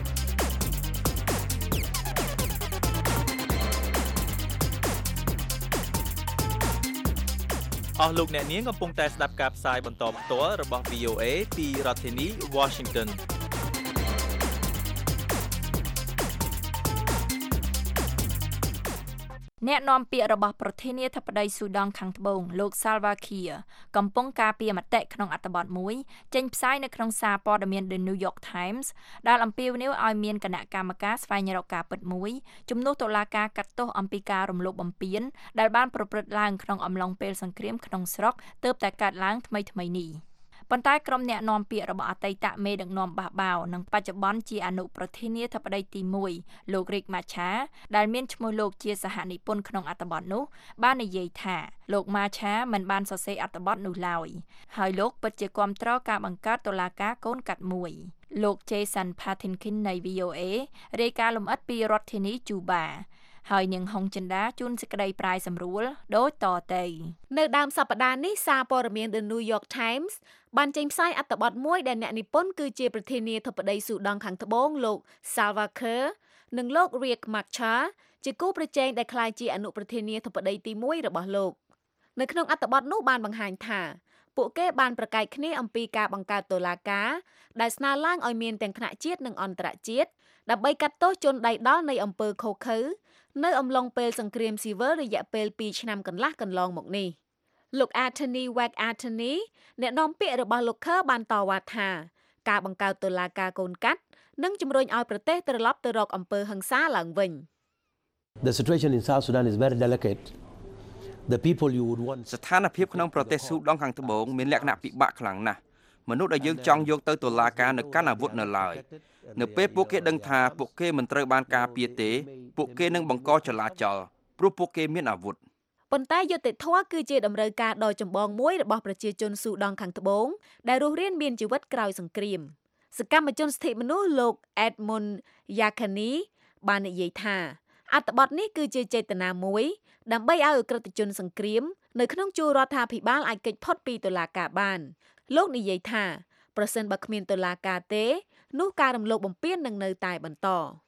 អស់លោកអ្នកនាងកំពុងតែស្ដាប់ការផ្សាយបន្តផ្ទាល់របស់ VOA ពីរដ្ឋធានី Washington អ្នកនាំពាក្យរបស់ប្រធានាធិបតីស៊ូដង់ខាងត្បូងលោក Salva Kiir កំពុងការពារមតិក្នុងអត្ថបទមួយចេញផ្សាយនៅក្នុងសារព័ត៌មាន The New York Times ដែលអំពាវនាវឲ្យមានគណៈកម្មការស្វែងរកការពិតមួយជំនួសតុលាការកាត់ទោសអំពីការរំលោភបំពានដែលបានប្រព្រឹត្តឡើងក្នុងអំឡុងពេលសង្គ្រាមក្នុងស្រុកទើបតែកើតឡើងថ្មីៗនេះប៉ុន្តែក្រុមអ្នកនាំពាក្យរបស់អតីតមេដឹកនាំបះបោរនិងបច្ចុប្បន្នជាអនុប្រធានាធិបតីទី1លោក Riek Machar ដែលមានឈ្មោះលោកជាសហនិពន្ធក្នុងអត្ថបទនោះបាននិយាយថាលោក Machar មិនបានសរសេរអត្ថបទនោះឡើយហើយលោកពិតជាគាំទ្រការបង្កើតតុលាការកូនកាត់មួយលោក Jason Pattinkin នៃ VOA រាយការណ៍លម្អិតពីរដ្ឋធានី Jubaហើយនាងហុងចិន្តាជួនសេចក្តីប្រាយសម្រួលដូចតទៅនៅដើមសប្តាហ៍នេះសារព័ត៌មាន The New York Times បានចេញផ្សាយអត្ថបទមួយដែលអ្នកនិពន្ធគឺជាប្រធានាធិបតីស៊ូដង់ខាងត្បូងលោក Salva Kiir និងលោក Riek Machar ជាគូប្រជែងដែលក្លាយជាអនុប្រធានាធិបតីទី1របស់លោកនៅក្នុងអត្ថបទនោះបានបង្ហាញថាពួកគេបានប្រកែកគ្នាអំពីការបង្កើតតុលាការដែលស្នើឡើងឲ្យមានទាំងថ្នាក់ជាតិនិងអន្តរជាតិដើម្បីកាត់ទោសជនដៃដល់នៃអំពើឃោរឃៅនៅអំឡុងពេលសង្គ្រាមស៊ីវិលរយៈពេល2ឆ្នាំកន្លះកន្លងមកនេះលោក Anthony Wag Anthony អ្នកនាំពាក្យរបស់លោក Kerr បានតវ៉ាថាការបង្កើតតុលាការកូនកាត់នឹងជំរុញឲ្យប្រទេសត្រឡប់ទៅរកអំពើហិង្សាឡើងវិញ The situation in South Sudan is very delicate. The people you would want ស្ថានភាពក្នុងប្រទេសស៊ូដង់ខាងត្បូងមានលក្ខណៈពិបាកខ្លាំងណាស់មនុស្សដែលយើងចង់យកទៅតុលាការនៅកាន់អាវុធនៅឡើយនៅពេលពួកគេដឹងថាពួកគេមិនត្រូវបានការពារទេពួកគេនឹងបង្កចលាចលព្រោះពួកគេមានអាវុធប៉ុន្តែយុត្តិធម៌គឺជាតម្រូវការដ៏ចម្បងមួយរបស់ប្រជាជនស៊ូដង់ខាងត្បូងដែលរស់រានមានជីវិតក្រោយសង្គ្រាមសកម្មជនសិទ្ធិមនុស្សលោក Edmund Yakani បាននិយាយថាអត្ថបទនេះគឺជាចេតនាមួយដើម្បីឲ្យអក្រិតជនសង្គ្រាមនៅក្នុងជួររដ្ឋាភិបាលអាចគេចផុតពីតុលាការបានលោកនិយាយថាប្រសិនបើគ្មានតុលាការទេនោះការរំលោភបំពាននឹងនៅតែបន្ត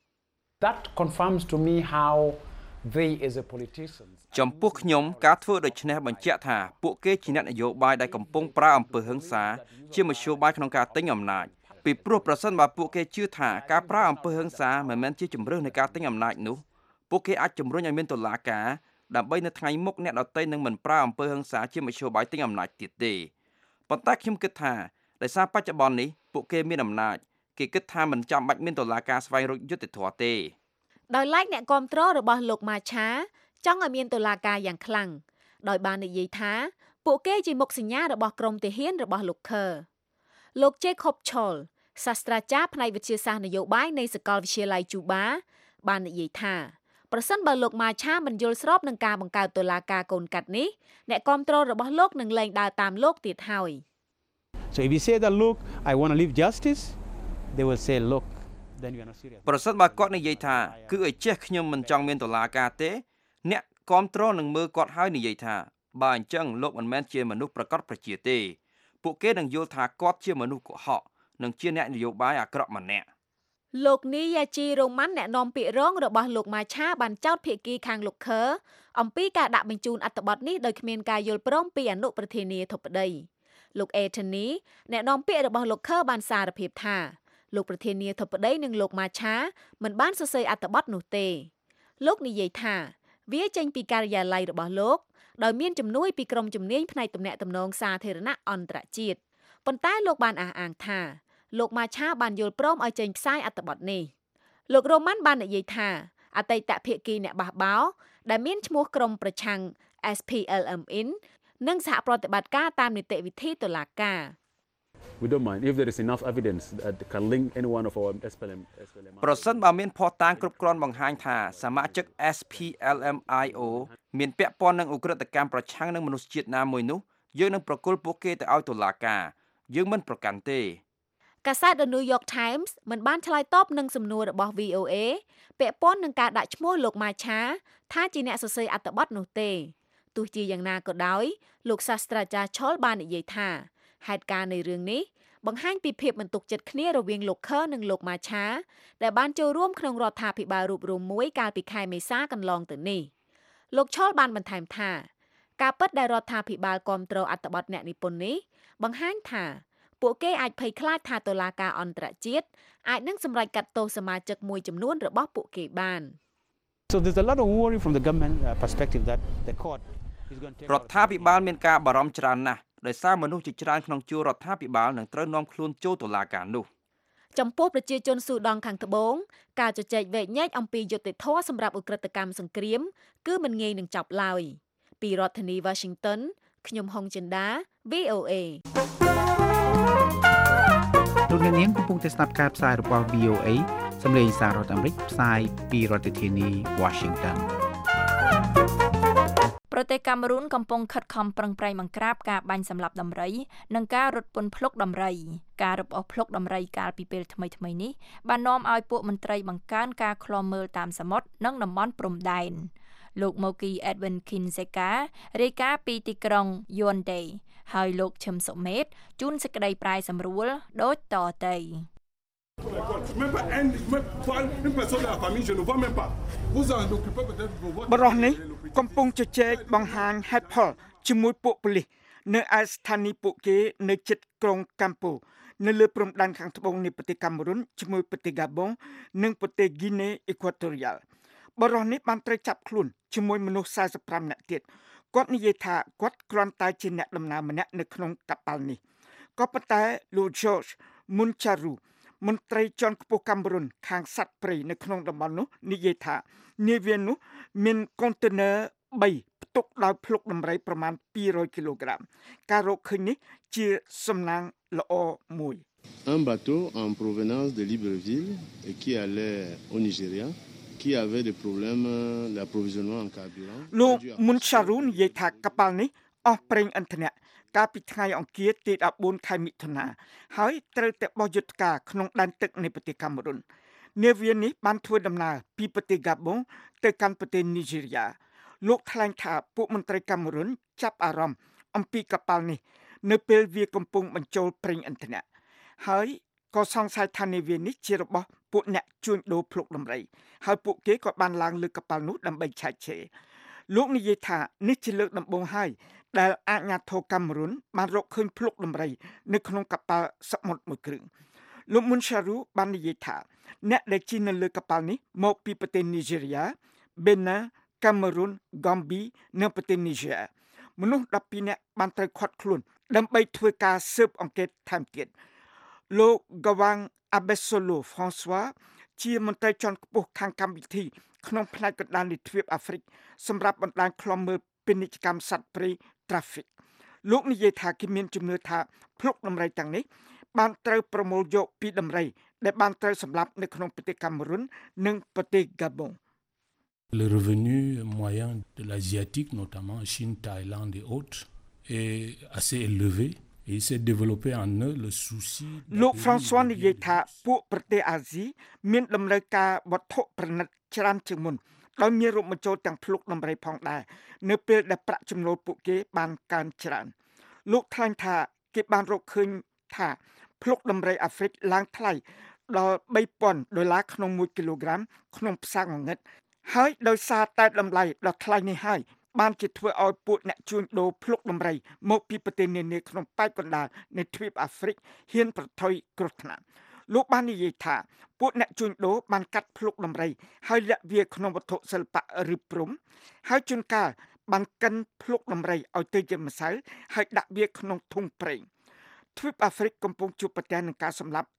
That confirms to me how they as a politician ចំពោះខ្ញុំការធ្វើដូច្នេះបញ្ជាក់ថាពួកគេជាអ្នកនយោបាយដែលកំពុងប្រើអំពើហិង្សាជាមធ្យោបាយក្នុងការទិញអំណាចពីព្រោះប្រសិនបើពួកគេជឿថាការប្រើអំពើហិង្សាមិនមែនជាជំរើសនៃការទិញអំណាចនោះពួកគេអាចជំរុញឲ្យមានតុលាការដើម្បីនៅថ្ងៃមុខអ្នកដទៃនឹងមិនប្រើអំពើហិង្សាជាមធ្យោបាយទិញអំណាចទៀតទេប៉ុន្តែខ្ញុំគិតថាដោយសារបច្ចុប្បន្ននេះពួកគេមានអំណាចគេគិតថាមិនចាំបាច់មានតុលាការស្វែងរកយុត្តិធម៌ទេដោយឡែកអ្នកគាំទ្ររបស់លោក Machar ចង់ឲ្យមានតុលាការយ៉ាងខ្លាំងដោយបាននិយាយថាពួកគេជាមុខសញ្ញារបស់ក្រមទាហានរបស់លោក Kerr លោក Jacob Chol សាស្ត្រាចារ្យផ្នែកវិទ្យាសាស្ត្រនយោបាយនៃសាកលវិទ្យាល័យ Juba បាននិយាយថាប្រសិនបើលោក Machar មិនយល់ស្របនឹងការបង្កើតតុលាការកូនកាត់នេះអ្នកគាំទ្ររបស់លោកនឹងលែងដើរតាមលោកទៀតហើយ So if you say that look I want to live justice they will say look then you are not serious ប្រសិនបើគាត់និយាយថាគឺឲ្យចេះខ្ញុំមិនចង់មានតុលាការទេអ្នកគាំទ្រនឹងមើលគាត់ហើយនិយាយថាបើអញ្ចឹងលោកមិនមែនជាមនុស្សប្រកបប្រជាទេពួកគេនឹងយល់ថាគាត់ជាមនុស្សកុហកនិងជាអ្នកនយោបាយអាក្រក់ម្នាក់លោកនីយ៉ាជីរ៉ូម៉ាន់អ្នកនាំពាក្យរងរបស់លោក Machar បានចោទភាគីខាងលោក Kerr អំពីការដាក់បញ្ជូនអត្ថបទនេះដោយគ្មានការយល់ព្រមពីអនុប្រធានាធិបតីលោក Anthony អ្នកនាំពាក្យរបស់លោក Kerr បានសារភាពថាលោកប្រធានាធិបតីនិងលោក Machar មិនបានសរសេរអត្ថបទនោះទេលោកនិយាយថាវាចេញពីការិយាល័យរបស់លោកដោយមានជំនួយពីក្រុមជំនាញផ្នែកទំនាក់ទំនងសាធារណៈអន្តរជាតិប៉ុន្តែលោកបានអះអាងថាលោក Machar បានយល់ព្រមឲ្យចេញផ្សាយអត្ថបទនេះលោករ៉ូម៉ាន់បាននិយាយថាអតីតភាគីអ្នកបះបោរដែលមានឈ្មោះក្រុមប្រឆាំង SPLM-IN និងសហប្រតិបត្តិការតាមនីតិវិធីតុលាការ We don't mind if there is enough evidence that can link any one of our SPLM ប្រសិនបើមានភស្តុតាងគ្រប់គ្រាន់បង្ហាញថាសមាជិក SPLM-IO មានពាក់ព័ន្ធនឹងឧក្រិដ្ឋកម្មប្រឆាំងនឹងមនុស្សជាតិណាមួយនោះយើងនឹងប្រគល់ពួកគេទៅឲ្យតុលាការយើងមិនប្រកាន់ទេកាសែត The New York Times មិនបានឆ្លើយតបនឹងសំណួររបស់ VOA ពាក់ព័ន្ធនឹងការដាក់ឈ្មោះលោកម៉ាឆាថាជាអ្នកសរសេរអត្ថបទនោះទេទោះជាយ៉ាងណាក៏ដោយលោកសាស្ត្រាចារ្យ Scholl បាននិយាយថាហេតុការណ៍នៃរឿងនេះបង្ហាញពីភាពមិនទុកចិត្តគ្នារវាងលោកខឺនិងលោកម៉ាឆាដែលបានចូលរួមក្នុងរដ្ឋាភិបាលរូបរួមមួយកាលពីខែមេសាកន្លងទៅនេះលោក Scholl បានបន្ថែមថាការពិតដែលរដ្ឋាភិបាលគ្រប់គ្រងអត្ថបទអ្នកនិពន្ធនេះបង្ហាញថាពួកគេអាចភ័យខ្លាចថាតុលាការអន្តរជាតិអាចនឹងសម្រេចកាត់ទោសសមាជិកមួយចំនួនរបស់ពួកគេបាន So there's a lot of worry from the government perspective that the court is going to រដ្ឋាភិបាលមានការបារម្ភច្រើនណាស់ដោយសារមនុស្សជាច្រើនក្នុងជួររដ្ឋាភិបាលនឹងត្រូវនាំខ្លួនចូលតុលាការនោះចំពោះប្រជាជនស៊ូដង់ខាងត្បូងការជជែកវែកញែកអំពីយុត្តិធម៌សម្រាប់ឧក្រិដ្ឋកម្មសង្គ្រាមគឺមិនងាយនឹងចប់ឡើយពីរដ្ឋធានី Washington ខ្ញុំហុងចិន្តា VOA លោកអ្នកនាងកំពុងតែស្ដាប់ការផ្សាយរបស់ VOA សម្លេងសាររដ្ឋអាមេរិកផ្សាយពីរដ្ឋធានី Washington ប្រទេសកាមេរុនកំពុងខិតខំប្រឹងប្រែងបង្ក្រាបការបាញ់សម្លាប់ដំរីនិងការរត់ពន្ធភ្លុកដំរីការរឹបអូសភ្លុកដំរីកាលពីពេលថ្មីៗនេះបាននាំឲ្យពួកមន្ត្រីបង្កើនការឃ្លាំមើលតាមសមុទ្រនិងតំបន់ព្រំដែនលោក Moki Edwin Kinzeka រាយការណ៍ពីទីក្រុង Yaoundé ហើយលោកឈឹមសុមេតជូនសេចក្តីប្រាយសម្រួលដូចតទៅបរិះនេះកំពុងជជែកបង្ហាញហេតុផលជាមួយពួកប៉ូលីសនៅឯស្ថានីយ៍ពួកគេនៅជិតក្រុងកាំពូនៅលើព្រំដែនខាងត្បូងនៃប្រទេសកាមេរុនជាមួយប្រទេសហ្គាប៊ុងនិងប្រទេសហ្គីណេអ៊ីក្វាតូរីយ៉ាល់បរិះនេះបានត្រូវចាប់ខ្លួនជាមួយមនុស្ស45នាក់ទៀតគាត់និយាយថាគាត់គ្រាន់តែជាអ្នកដំណើរម្នាក់នៅក្នុងកប៉ាល់នេះក៏ប៉ុន្តែលោក George Muncharu មន្ត្រីជាន់ខ្ពស់កាមេរុនខាងសត្វព្រៃនៅក្នុងតំបន់នោះនិយាយថានាវានោះមានកុងតឺន័រ3ផ្ទុកដោយភ្លុកដំរីប្រមាណ200គីឡូក្រាមការរកឃើញនេះជាសំណាងល្អមួយ Un bateau en provenance de Libreville et qui allait au Nigeria qui avait des problèmes d'approvisionnement en carburant លោក Muncharu និយាយថាកប៉ាល់នេះអស់ប្រេងឥន្ធនៈកាលពីថ្ងៃអង្គារទី14ខែមិថុនាហើយត្រូវតែបោះយុទ្ធការក្នុងដែនទឹកនៃប្រទេសកាមេរុននាវានេះបានធ្វើដំណើរពីប្រទេសហ្គាប៊ុងទៅកាន់ប្រទេសនីជីរីយ៉ាលោកថ្លែងថាពួកមន្ត្រីកាមេរុនចាប់អារម្មណ៍អំពីកប៉ាល់នេះនៅពេលវាកំពុងបញ្ចូលប្រេងឥន្ធនៈហើយក៏សង្ស័យថានាវានេះជារបស់ពួកអ្នកជួញដូរភ្លុកដំរីហើយពួកគេក៏បានឡើងលើកប៉ាល់នោះដើម្បីឆែកឆេរលោកនិយាយថានេះជាលើកដំបូងហើយដែលអាជ្ញាធរកាមេរុនបានរកឃើញភ្លុកដំរីនៅក្នុងកប៉ាល់សមុទ្រមួយគ្រឿងលោក Muncharu បាននិយាយថាអ្នកដែលជិះនៅលើកប៉ាល់នេះមកពីប្រទេសនីជីរីយ៉ា Benin កាមេរុន Gambie និងប្រទេស Niger មនុស្ស12នាក់បានត្រូវឃាត់ខ្លួនដើម្បីធ្វើការស៊ើបអង្កេតថែមទៀតលោក Gawang Abesolo François ជាមន្ត្រីជាន់ខ្ពស់ខាងកម្មវិធីក្នុងផ្នែកកណ្ដាលនៃទ្វីបអាហ្វ្រិកសម្រាប់បណ្ដាញឃ្លាំមើលពាណិជ្ជកម្មសត្វព្រៃ traffic លោកនិយាយថាគេមានជំនឿថាភ្លុកដំរីទាំងនេះបានត្រូវប្រមូលយកពីដំរីដែលបានត្រូវសម្លាប់នៅក្នុងប្រទេសកាមេរុននិងប្រទេសហ្គាប៊ុង Le revenu moyen de l'asiatique notamment Chine, Thaïlande et autres est assez élevé et il s'est développé en eux le souci លោក François និយាយថាពួកប្រទេសអាស៊ីមានតម្រូវការវត្ថុប្រណិតច្រើនជាងមុនដោយមានរួមបញ្ចូលទាំងភ្លុកដំរីផងដែរនៅពេលដែលប្រាក់ចំណូលពួកគេបានកើនច្រើនលោកថ្លែងថាគេបានរកឃើញថាភ្លុកដំរីអាហ្វ្រិកឡើងថ្លៃដល់$3,000ក្នុង1គីឡូក្រាមក្នុងផ្សារងងឹតហើយដោយសារតែតម្លៃដ៏ថ្លៃនេះហើយបានជាធ្វើឲ្យពួកអ្នកជួញដូរភ្លុកដំរីមកពីប្រទេសនានាក្នុងប៉ែកកណ្ដាលនៃទ្វីបអាហ្វ្រិកហ៊ានប្រថុយគ្រោះថ្នាក់លោកបាននិយាយថាពួកអ្នកជួញដូរបានកាត់ភ្លុកដំរីហើយលាក់វាក្នុងវត្ថុសិល្បៈឬព្រំហើយជួនកាលបានកិនភ្លុកដំរីឲ្យទៅជាម្សៅហើយដាក់វាក្នុងធុងប្រេងទ្វីបអាហ្វ្រិកកំពុងជួបប្រទះនឹងការសម្លាប់សត្វ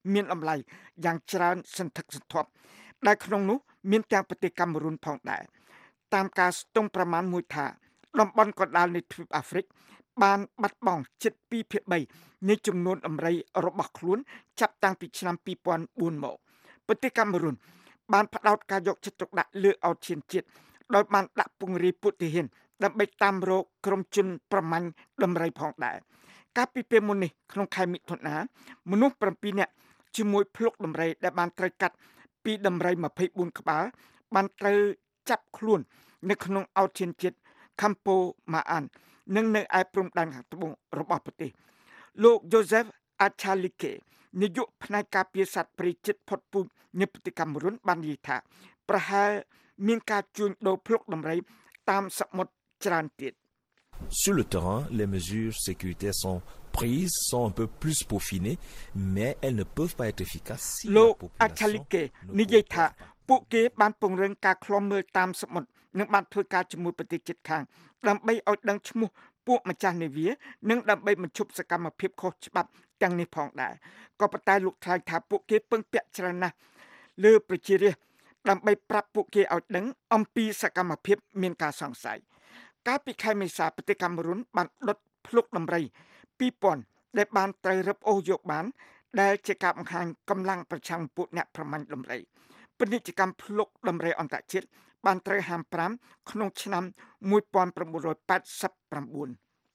មានតម្លៃយ៉ាងច្រើនសន្ធឹកសន្ធាប់ដែលក្នុងនោះមានទាំងប្រទេសកាមេរុនផងដែរតាមការស្ទង់ប្រមាណមួយថាតំបន់កណ្ដាលនៃទ្វីបអាហ្វ្រិកបានបាត់បង់ជិត 2/3 នៃចំនួនដំរីរបស់ខ្លួនចាប់តាំងពីឆ្នាំ 2004 មកប្រទេសកាមេរុនបានផ្ដោតការយកចិត្តទុកដាក់លើឱឈានជាតិដោយបានដាក់ពង្រាយពុទ្ធិហិនដើម្បីតាមរកក្រុមជនប្រមាញ់ដំរីផងដែរកាលពីពេលមុននេះក្នុងខែមិថុនាមនុស្ស7នាក់ជាមួយភ្លុកដំរីដែលបានត្រូវកាត់ពីដំរី24ក្បាលបានត្រូវចាប់ខ្លួននៅក្នុងឱឈានជាតិខាំប៉ូម៉ាអាននិងនៅឯព្រំដែនខាងត្បូងរបស់ប្រទេសលោក Joseph Achalike នាយកផ្នែកការពារសត្វព្រៃជិតផុតពូជនៃប្រទេសកាមេរុនបាននិយាយថាប្រហែលមានការជួញដូរភ្លុកដំរីតាមសមុទ្រច្រើនទៀត Sur le terrain, les mesures sécuritaires sont prises, sont un peu plus peaufinées, mais elles ne peuvent pas être efficaces si la population និយាយថាពួកគេបានពង្រឹងការឃ្លាំមើលតាមសមុទ្រនិងបានធ្វើការជាមួយប្រទេសជិតខាងដើម្បីឲ្យដឹងឈ្មោះពួកម្ចាស់នាវានិងដើម្បីបញ្ឈប់សកម្មភាពខុសច្បាប់ទាំងនេះផងដែរក៏ប៉ុន្តែលោកថ្លែងថាពួកគេពឹងពាក់ច្រើនណាស់លើប្រជារាស្ត្រដើម្បីប្រាប់ពួកគេឲ្យដឹងអំពីសកម្មភាពមានការសង្ស័យកាលពីខែមេសាប្រទេសកាមេរុនបានដុតភ្លុកដំរី 2000 ដែលបានត្រូវរឹបអូសយកបានដែលជាការបង្ហាញកម្លាំងប្រឆាំងពួកអ្នកប្រមាញ់ដំរីពាណិជ្ជកម្មភ្លុកដំរីអន្តរជាតិបានត្រូវហាម5ក្នុងឆ្នាំ1989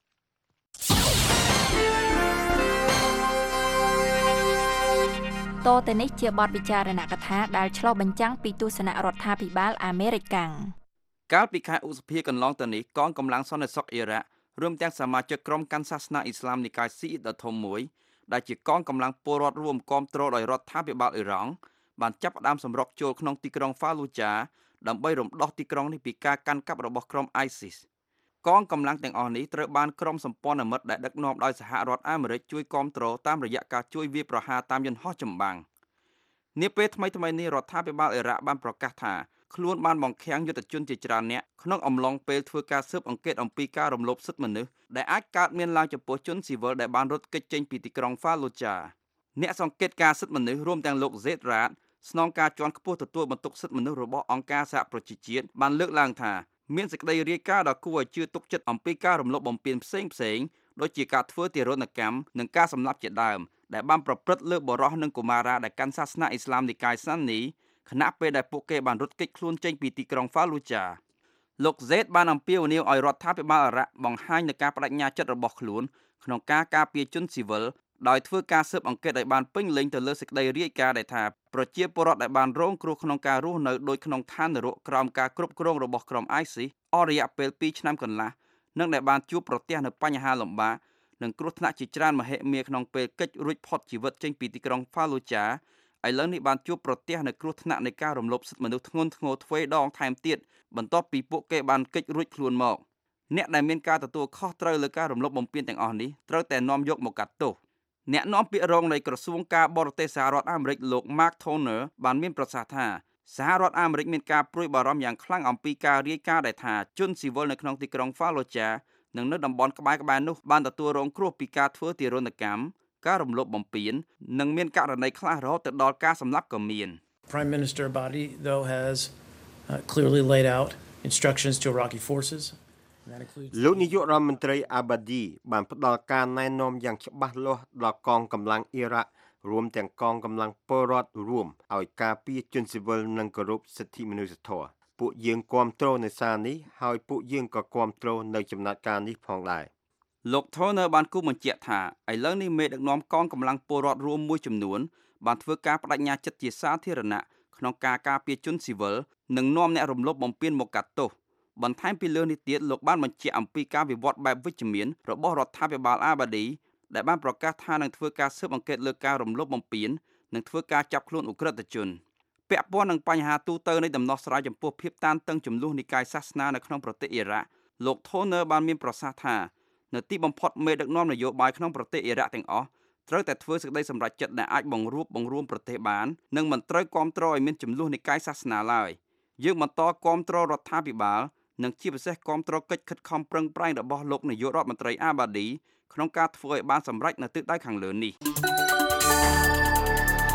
តទៅនេះជាបទពិចារណកថាដែលឆ្លុះបញ្ចាំងពីទស្សនៈរដ្ឋាភិបាលអាមេរិកកាំងកាលពីខែឧសភាកន្លងទៅនេះកងកម្លាំងសន្តិសុខអ៊ីរ៉ាក់រួមទាំងសមាជិកក្រុមកាន់សាសនាអ៊ីស្លាមនិកាយស៊ីអ៊ីតដ៏ធំមួយដែលជាកងកម្លាំងពលរដ្ឋរួមគាំទ្រដោយរដ្ឋាភិបាលអ៊ីរ៉ង់បានចាប់ផ្ដើមសម្រុកចូលក្នុងទីក្រុង Fallujah ដើម្បីរំដោះទីក្រុងនេះពីការកាន់កាប់របស់ក្រុម ISIS កងកម្លាំងទាំងអស់នេះត្រូវបានក្រុមសម្ព័ន្ធមិត្តដែលដឹកនាំដោយសហរដ្ឋអាមេរិកជួយគាំទ្រតាមរយៈការជួយវាយប្រហារតាមយន្តហោះចម្បាំងនាពេលថ្មីៗនេះរដ្ឋាភិបាលអ៊ីរ៉ាក់បានប្រកាសថាខ្លួនបានបង្ខាំងយុទ្ធជនជាច្រើនអ្នកក្នុងអំឡុងពេលធ្វើការស៊ើបអង្កេតអំពីការរំលោភសិទ្ធិមនុស្សដែលអាចកើតមានឡើងចំពោះជនស៊ីវិលដែលបានរត់គេចចេញពីទីក្រុង Fallujah អ្នកសង្កេតការសិទ្ធិមនុស្សរួមទាំងលោក Zeid Ra'ad ស្នងការជាន់ខ្ពស់ទទួលបន្ទុកសិទ្ធិមនុស្សរបស់អង្គការសហប្រជាជាតិបានលើកឡើងថាមានសេចក្តីរាយការណ៍ដ៏គួរឲ្យជឿទុកចិត្តអំពីការរំលោភបំពានផ្សេងៗដូចជាការធ្វើទារុណកម្មនិងការសម្លាប់ជាដើមដែលបានប្រព្រឹត្តលើបុរសនិងកុមារាដែលកាន់សាសនាអ៊ីស្លាមនិកាយសានីខណៈពេលដែលពួកគេបានរត់គេចខ្លួនចេញពីទីក្រុង Fallujah លោក Zeid បានអំពាវនាវឲ្យរដ្ឋាភិបាលអ៊ីរ៉ាក់បង្ហាញនូវការបដិញ្ញាចិត្តរបស់ខ្លួនក្នុងការការពារជនស៊ីវិលដោយធ្វើការស៊ើបអង្កេតឲ្យបានពេញលេញទៅលើសេចក្តីរាយការណ៍ដែលថាប្រជាពលរដ្ឋដែលបានរងគ្រោះក្នុងការរស់នៅដោយក្នុងឋាននរកក្រោមការគ្រប់គ្រងរបស់ក្រុម ISIS អស់រយៈពេល2ឆ្នាំកន្លះនិងដែលបានជួបប្រទះនូវបញ្ហាលំបាកនិងគ្រោះថ្នាក់ជាច្រើនមហិមាក្នុងពេលគេចរួចផុតជីវិតចេញពីទីក្រុង Fallujah ឥឡូវនេះបានជួបប្រទះនូវគ្រោះថ្នាក់នៃការរំលោភសិទ្ធិមនុស្សធ្ងន់ធ្ងរទ្វេដងថែមទៀតបន្ទាប់ពីពួកគេបានគេចរួចខ្លួនមកអ្នកដែលមានការទទួលខុសត្រូវលើការរំលោភបំពានទាំងអស់នេះត្រូវតែនាំយកមកកាត់ទោសអ្នកនាំពាក្យរងនៃក្រសួងការបរទេសសហរដ្ឋអាមេរិកលោក Mark Toner បានមានប្រសាសន៍ថាសហរដ្ឋអាមេរិកមានការព្រួយបារម្ភយ៉ាងខ្លាំងអំពីការរាយការណ៍ដែលថាជនស៊ីវិលនៅក្នុងទីក្រុង Fallujah និងនៅតំបន់ក្បែរៗនោះបានទទួលរងគ្រោះពីការធ្វើទារុណកម្មការរំលោភបំពាននិងមានករណីខ្លះរហូតទៅដល់ការសម្លាប់ក៏មាន Prime Minister Abadi though has clearly laid out instructions to Iraqi forces លោកនាយករដ្ឋមន្ត្រីអាបាឌីបានផ្ដល់ការណែនាំយ៉ាងច្បាស់លាស់ដល់កងកម្លាំងអ៊ីរ៉ាក់រួមទាំងកងកម្លាំងពលរដ្ឋរួមឲ្យការពារជនស៊ីវិលនិងគោរពសិទ្ធិមនុស្សធម៌ពួកយើងគាំទ្រនៅសារនេះហើយពួកយើងក៏គាំទ្រនៅចំណាត់ការនេះផងដែរលោក Toner បានគូបញ្ជាក់ថាឥឡូវនេះមេដឹកនាំកងកម្លាំងពលរដ្ឋរួមមួយចំនួនបានធ្វើការបដិញ្ញាចិត្តជាសាធារណៈក្នុងការការពារជនស៊ីវិលនិងនាំអ្នករំលោភបំពានមកកាត់ទោសបន្ថែមពីលើនេះទៀតលោកបានបញ្ជាក់អំពីការវិវត្តបែបវិជ្ជមានរបស់រដ្ឋាភិបាលអាបាឌីដែលបានប្រកាសថានឹងធ្វើការស៊ើបអង្កេតលើការរំលោភបំពាននិងធ្វើការចាប់ខ្លួនឧក្រិដ្ឋជនពាក់ព័ន្ធនឹងបញ្ហាទូទៅនៃដំណោះស្រាយចំពោះភាពតានតឹងចំនួននិកាយសាសនានៅក្នុងប្រទេសអ៊ីរ៉ាក់លោក Toner បានមានប្រសាសន៍ថានៅទីបំផុតមេដឹកនាំនយោបាយក្នុងប្រទេសអ៊ីរ៉ាក់ទាំងអស់ត្រូវតែធ្វើសេចក្តីសម្រេចចិត្តដែលអាចបង្រួមប្រទេសបាននិងមិនត្រូវគាំទ្រឲ្យមានចំនួននិកាយសាសនាឡើយយើងបន្តគាំទ្ររដ្ឋាភិបាលនិងជាពិសេសគាំទ្រកិច្ចខិតខំប្រឹងប្រែងរបស់លោកនាយករដ្ឋមន្ត្រីអាបាឌីក្នុងការធ្វើឲ្យបានសម្រេចនៅទិសដៅខាងលើនេះ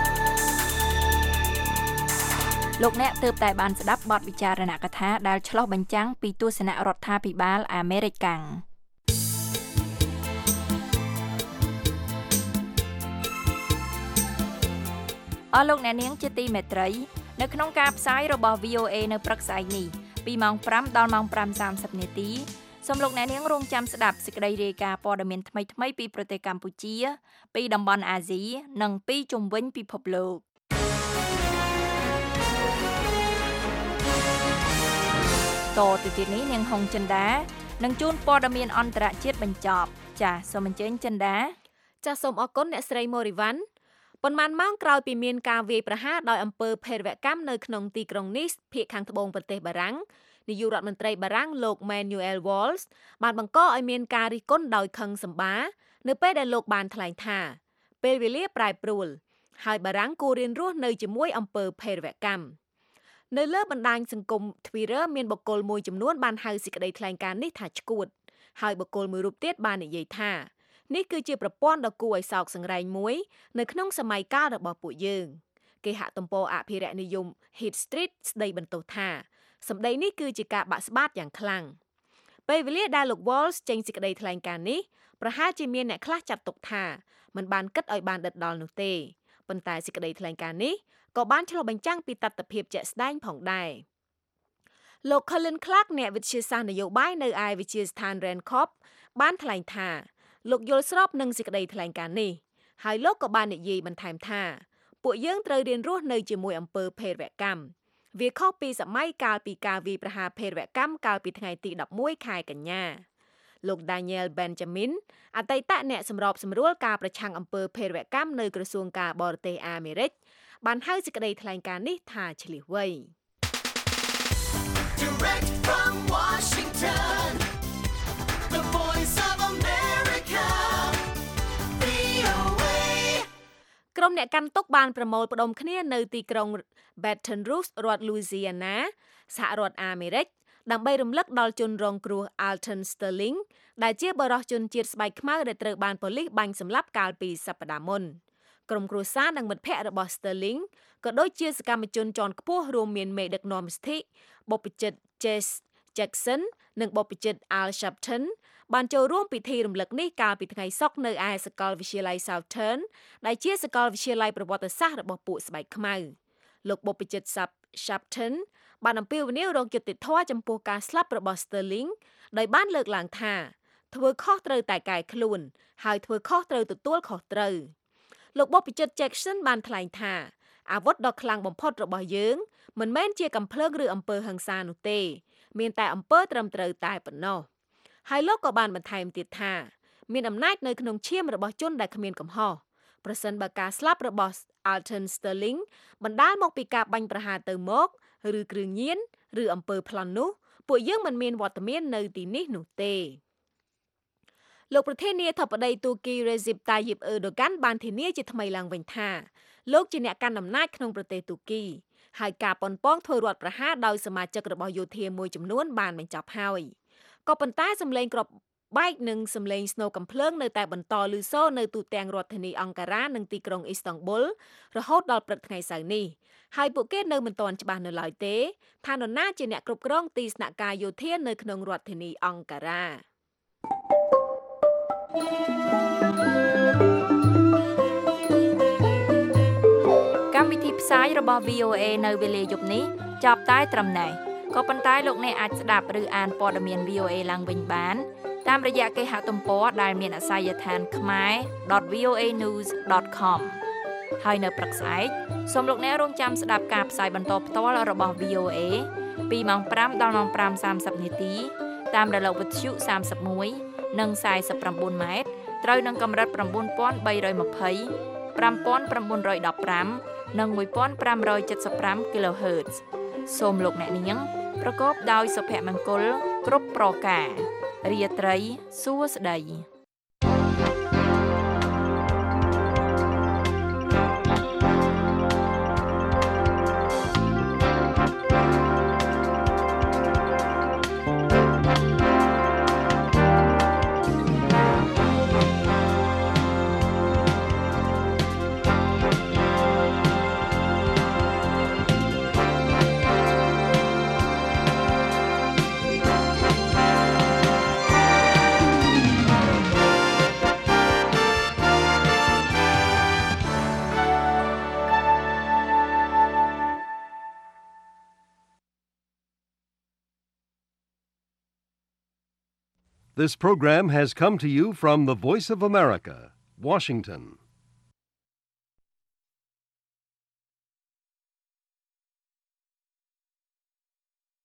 លោកអ្នកទើបតែបានស្ដាប់បទវិចារណកថាដែលឆ្លុះបញ្ចាំងពីទស្សនៈរដ្ឋាភិបាលអាមេរិកកាំងអស់លោកអ្នកនាងជាទីមេត្រីនៅក្នុងការផ្សាយរបស់ VOA នៅព្រឹកស្អែកនេះពីម៉ោង 5 ដល់ម៉ោង 5:30 នាទីសូមលោកអ្នកនាងរងចាំស្ដាប់សេចក្តីរាយការណ៍ព័ត៌មានថ្មីៗពីប្រទេសកម្ពុជាពីតំបន់អាស៊ីនិងពីជុំវិញពិភពលោកតទៅទៀតនេះនាងហុងចិន្តានឹងជូនព័ត៌មានអន្តរជាតិបញ្ចប់ចាសសូមអញ្ជើញចិន្តាចាសសូមអរគុណអ្នកស្រីម៉ូរីវ៉ាន់ប៉ុន្មានម៉ោងក្រោយពីមានការវាយប្រហារដោយអំពើភេរវកម្មនៅក្នុងទីក្រុង Nice ភាគខាងត្បូងប្រទេសបារាំងនាយករដ្ឋមន្ត្រីបារាំងលោក Manuel Valls បានបង្កឲ្យមានការរិះគន់ដោយខឹងសម្បារនៅពេលដែលលោកបានថ្លែងថាពេលវេលាប្រែប្រួលហើយបារាំងគួររៀនរស់នៅជាមួយអំពើភេរវកម្មនៅលើបណ្ដាញសង្គម Twitter មានបុគ្គលមួយចំនួនបានហៅសេចក្តីថ្លែងការណ៍នេះថាឆ្កួតហើយបុគ្គលមួយរូបទៀតបាននិយាយថានេះគឺជាប្រព័ន្ធដ៏គួរឲ្យសោកសង្រេងមួយនៅក្នុងសម័យកាលរបស់ពួកយើងគេហទំព័រអភិរក្សនិយម Hit Street ស្ដីបន្ទោសថាសម្ដីនេះគឺជាការបាក់ស្បាតយ៉ាងខ្លាំងពេលវេលាដែលលោក Walls ចេញសេចក្តីថ្លែងការណ៍នេះប្រហែលជាមានអ្នកខ្លះចាត់ទុកថាมันបានគិតឲ្យបានដិតដល់នោះទេប៉ុន្តែសេចក្តីថ្លែងការណ៍នេះក៏បានឆ្លុះបញ្ចាំងពីទស្សនវិជ្ជាជាក់ស្ដែងផងដែរលោក Colin Clark អ្នកវិទ្យាសាស្ត្រនយោបាយនៅឯវិទ្យាស្ថាន Rancop បានថ្លែងថាលោកយល់ស្របនឹងសេចក្តីថ្លែងការណ៍នេះហើយលោកក៏បាននិយាយបន្ថែមថាពួកយើងត្រូវរៀនរស់នៅជាមួយអំពើភេរវកម្មវាខុសពីសម័យកាលពីការវាយប្រហារភេរវកម្មកាលពីថ្ងៃទី11ខែកញ្ញាលោក Daniel Benjamin អតីតអ្នកសម្របសម្រួលការប្រឆាំងអំពើភេរវកម្មនៅក្រសួងការបរទេសអាមេរិកបានហៅសេចក្តីថ្លែងការណ៍នេះថាឆ្លៀសវៃ Direct from Washington The Voice of America VOA ក្រុមអ្នកកាន់ទុកបានប្រមូលផ្ដុំគ្នានៅទីក្រុង Baton Rouge រដ្ឋ Louisiana សហរដ្ឋអាមេរិកដើម្បីរំលឹកដល់ជនរងគ្រោះ Alton Sterling ដែលជាបរិសុទ្ធជនជាតិស្បែកខ្មៅដែលត្រូវបានប៉ូលីសបាញ់សម្លាប់កាលពីសប្តាហ៍មុនក្រុមគ្រួសារនិងមិត្តភ័ក្តិរបស់ Sterling ក៏ដូចជាសកម្មជនជាន់ខ្ពស់រួមមានមេដឹកនាំសិទ្ធិបុព្វជិត Jesse Jackson និងបុព្វជិត Al Sharpton បានចូលរួមពិធីរំលឹកនេះកាលពីថ្ងៃសុក្រនៅឯសាកលវិទ្យាល័យ Southern ដែលជាសាកលវិទ្យាល័យប្រវត្តិសាស្ត្ររបស់ពួកស្បែកខ្មៅលោកបុព្វជិត Sharpton បានអំពាវនាវរកយុត្តិធម៌ចំពោះការស្លាប់របស់ Sterling ដោយបានលើកឡើងថាធ្វើខុសត្រូវតែកែខ្លួនហើយធ្វើខុសត្រូវទទួលខុសត្រូវលោកបុព្វជិត Jackson បានថ្លែងថាអាវុធដ៏ខ្លាំងបំផុតរបស់យើងមិនមែនជាកាំភ្លើងឬអំពើហិង្សានោះទេមានតែអំពើត្រឹមត្រូវតែប៉ុណ្ណោះហើយលោកក៏បានបន្ថែមទៀតថាមានអំណាចនៅក្នុងឈាមរបស់ជនដែលគ្មានកំហុសប្រសិនបើការស្លាប់របស់ Alton Sterling បណ្ដាលមកពីការបាញ់ប្រហារទៅមកឬគ្រឿងញៀនឬអំពើប្លន់នោះពួកយើងមិនមានវត្តមាននៅទីនេះនោះទេលោកប្រធានាធិបតីទូគី Recep Tayyip Erdogan បានធានាជាថ្មីឡើងវិញថាលោកជាអ្នកកាន់អំណាចក្នុងប្រទេសទូគីហើយការប៉ុនប៉ងធ្វើរដ្ឋប្រហារដោយសមាជិករបស់យោធាមួយចំនួនបានបញ្ចប់ហើយក៏ប៉ុន្តែសម្លេងគ្រាប់បែកនិងសម្លេងស្នូកំភ្លើងនៅតែបន្តឮសូរនៅទូទាំងរដ្ឋធានីអង្ការ៉ានិងទីក្រុងអ៊ីស្តង់ប៊ុលរហូតដល់ព្រឹកថ្ងៃសៅរ៍នេះហើយពួកគេនៅមិនទាន់ច្បាស់នៅឡើយទេថានរណាជាអ្នកគ្រប់គ្រងទីស្នាក់ការយោធានៅក្នុងរដ្ឋធានីអង្ការ៉ាកម្មវិធីផ្សាយរបស់ VOA នៅវេលាយប់នេះចប់តែត្រឹមនេះក៏ប៉ុន្តែលោកអ្នកអាចស្ដាប់ឬអានព័ត៌មាន VOA ឡើងវិញបានតាមរយៈគេហទំព័រដែលមានអាសយដ្ឋានkhmer.voanews.com ហើយនៅព្រឹកស្អែកសូមលោកអ្នករងចាំស្ដាប់ការផ្សាយបន្តផ្ទាល់របស់ VOA ពីម៉ោង 5 ដល់ម៉ោង 5:30 នាទីតាមរលកវិទ្យុ31និង49ម៉ែត្រត្រូវនឹងកម្រិត 9320 5915 និង 1575 kHz សូមលោកអ្នកនាងប្រកបដោយសុភមង្គលគ្រប់ប្រការរាត្រីសួស្តី This program has come to you from the Voice of America, Washington.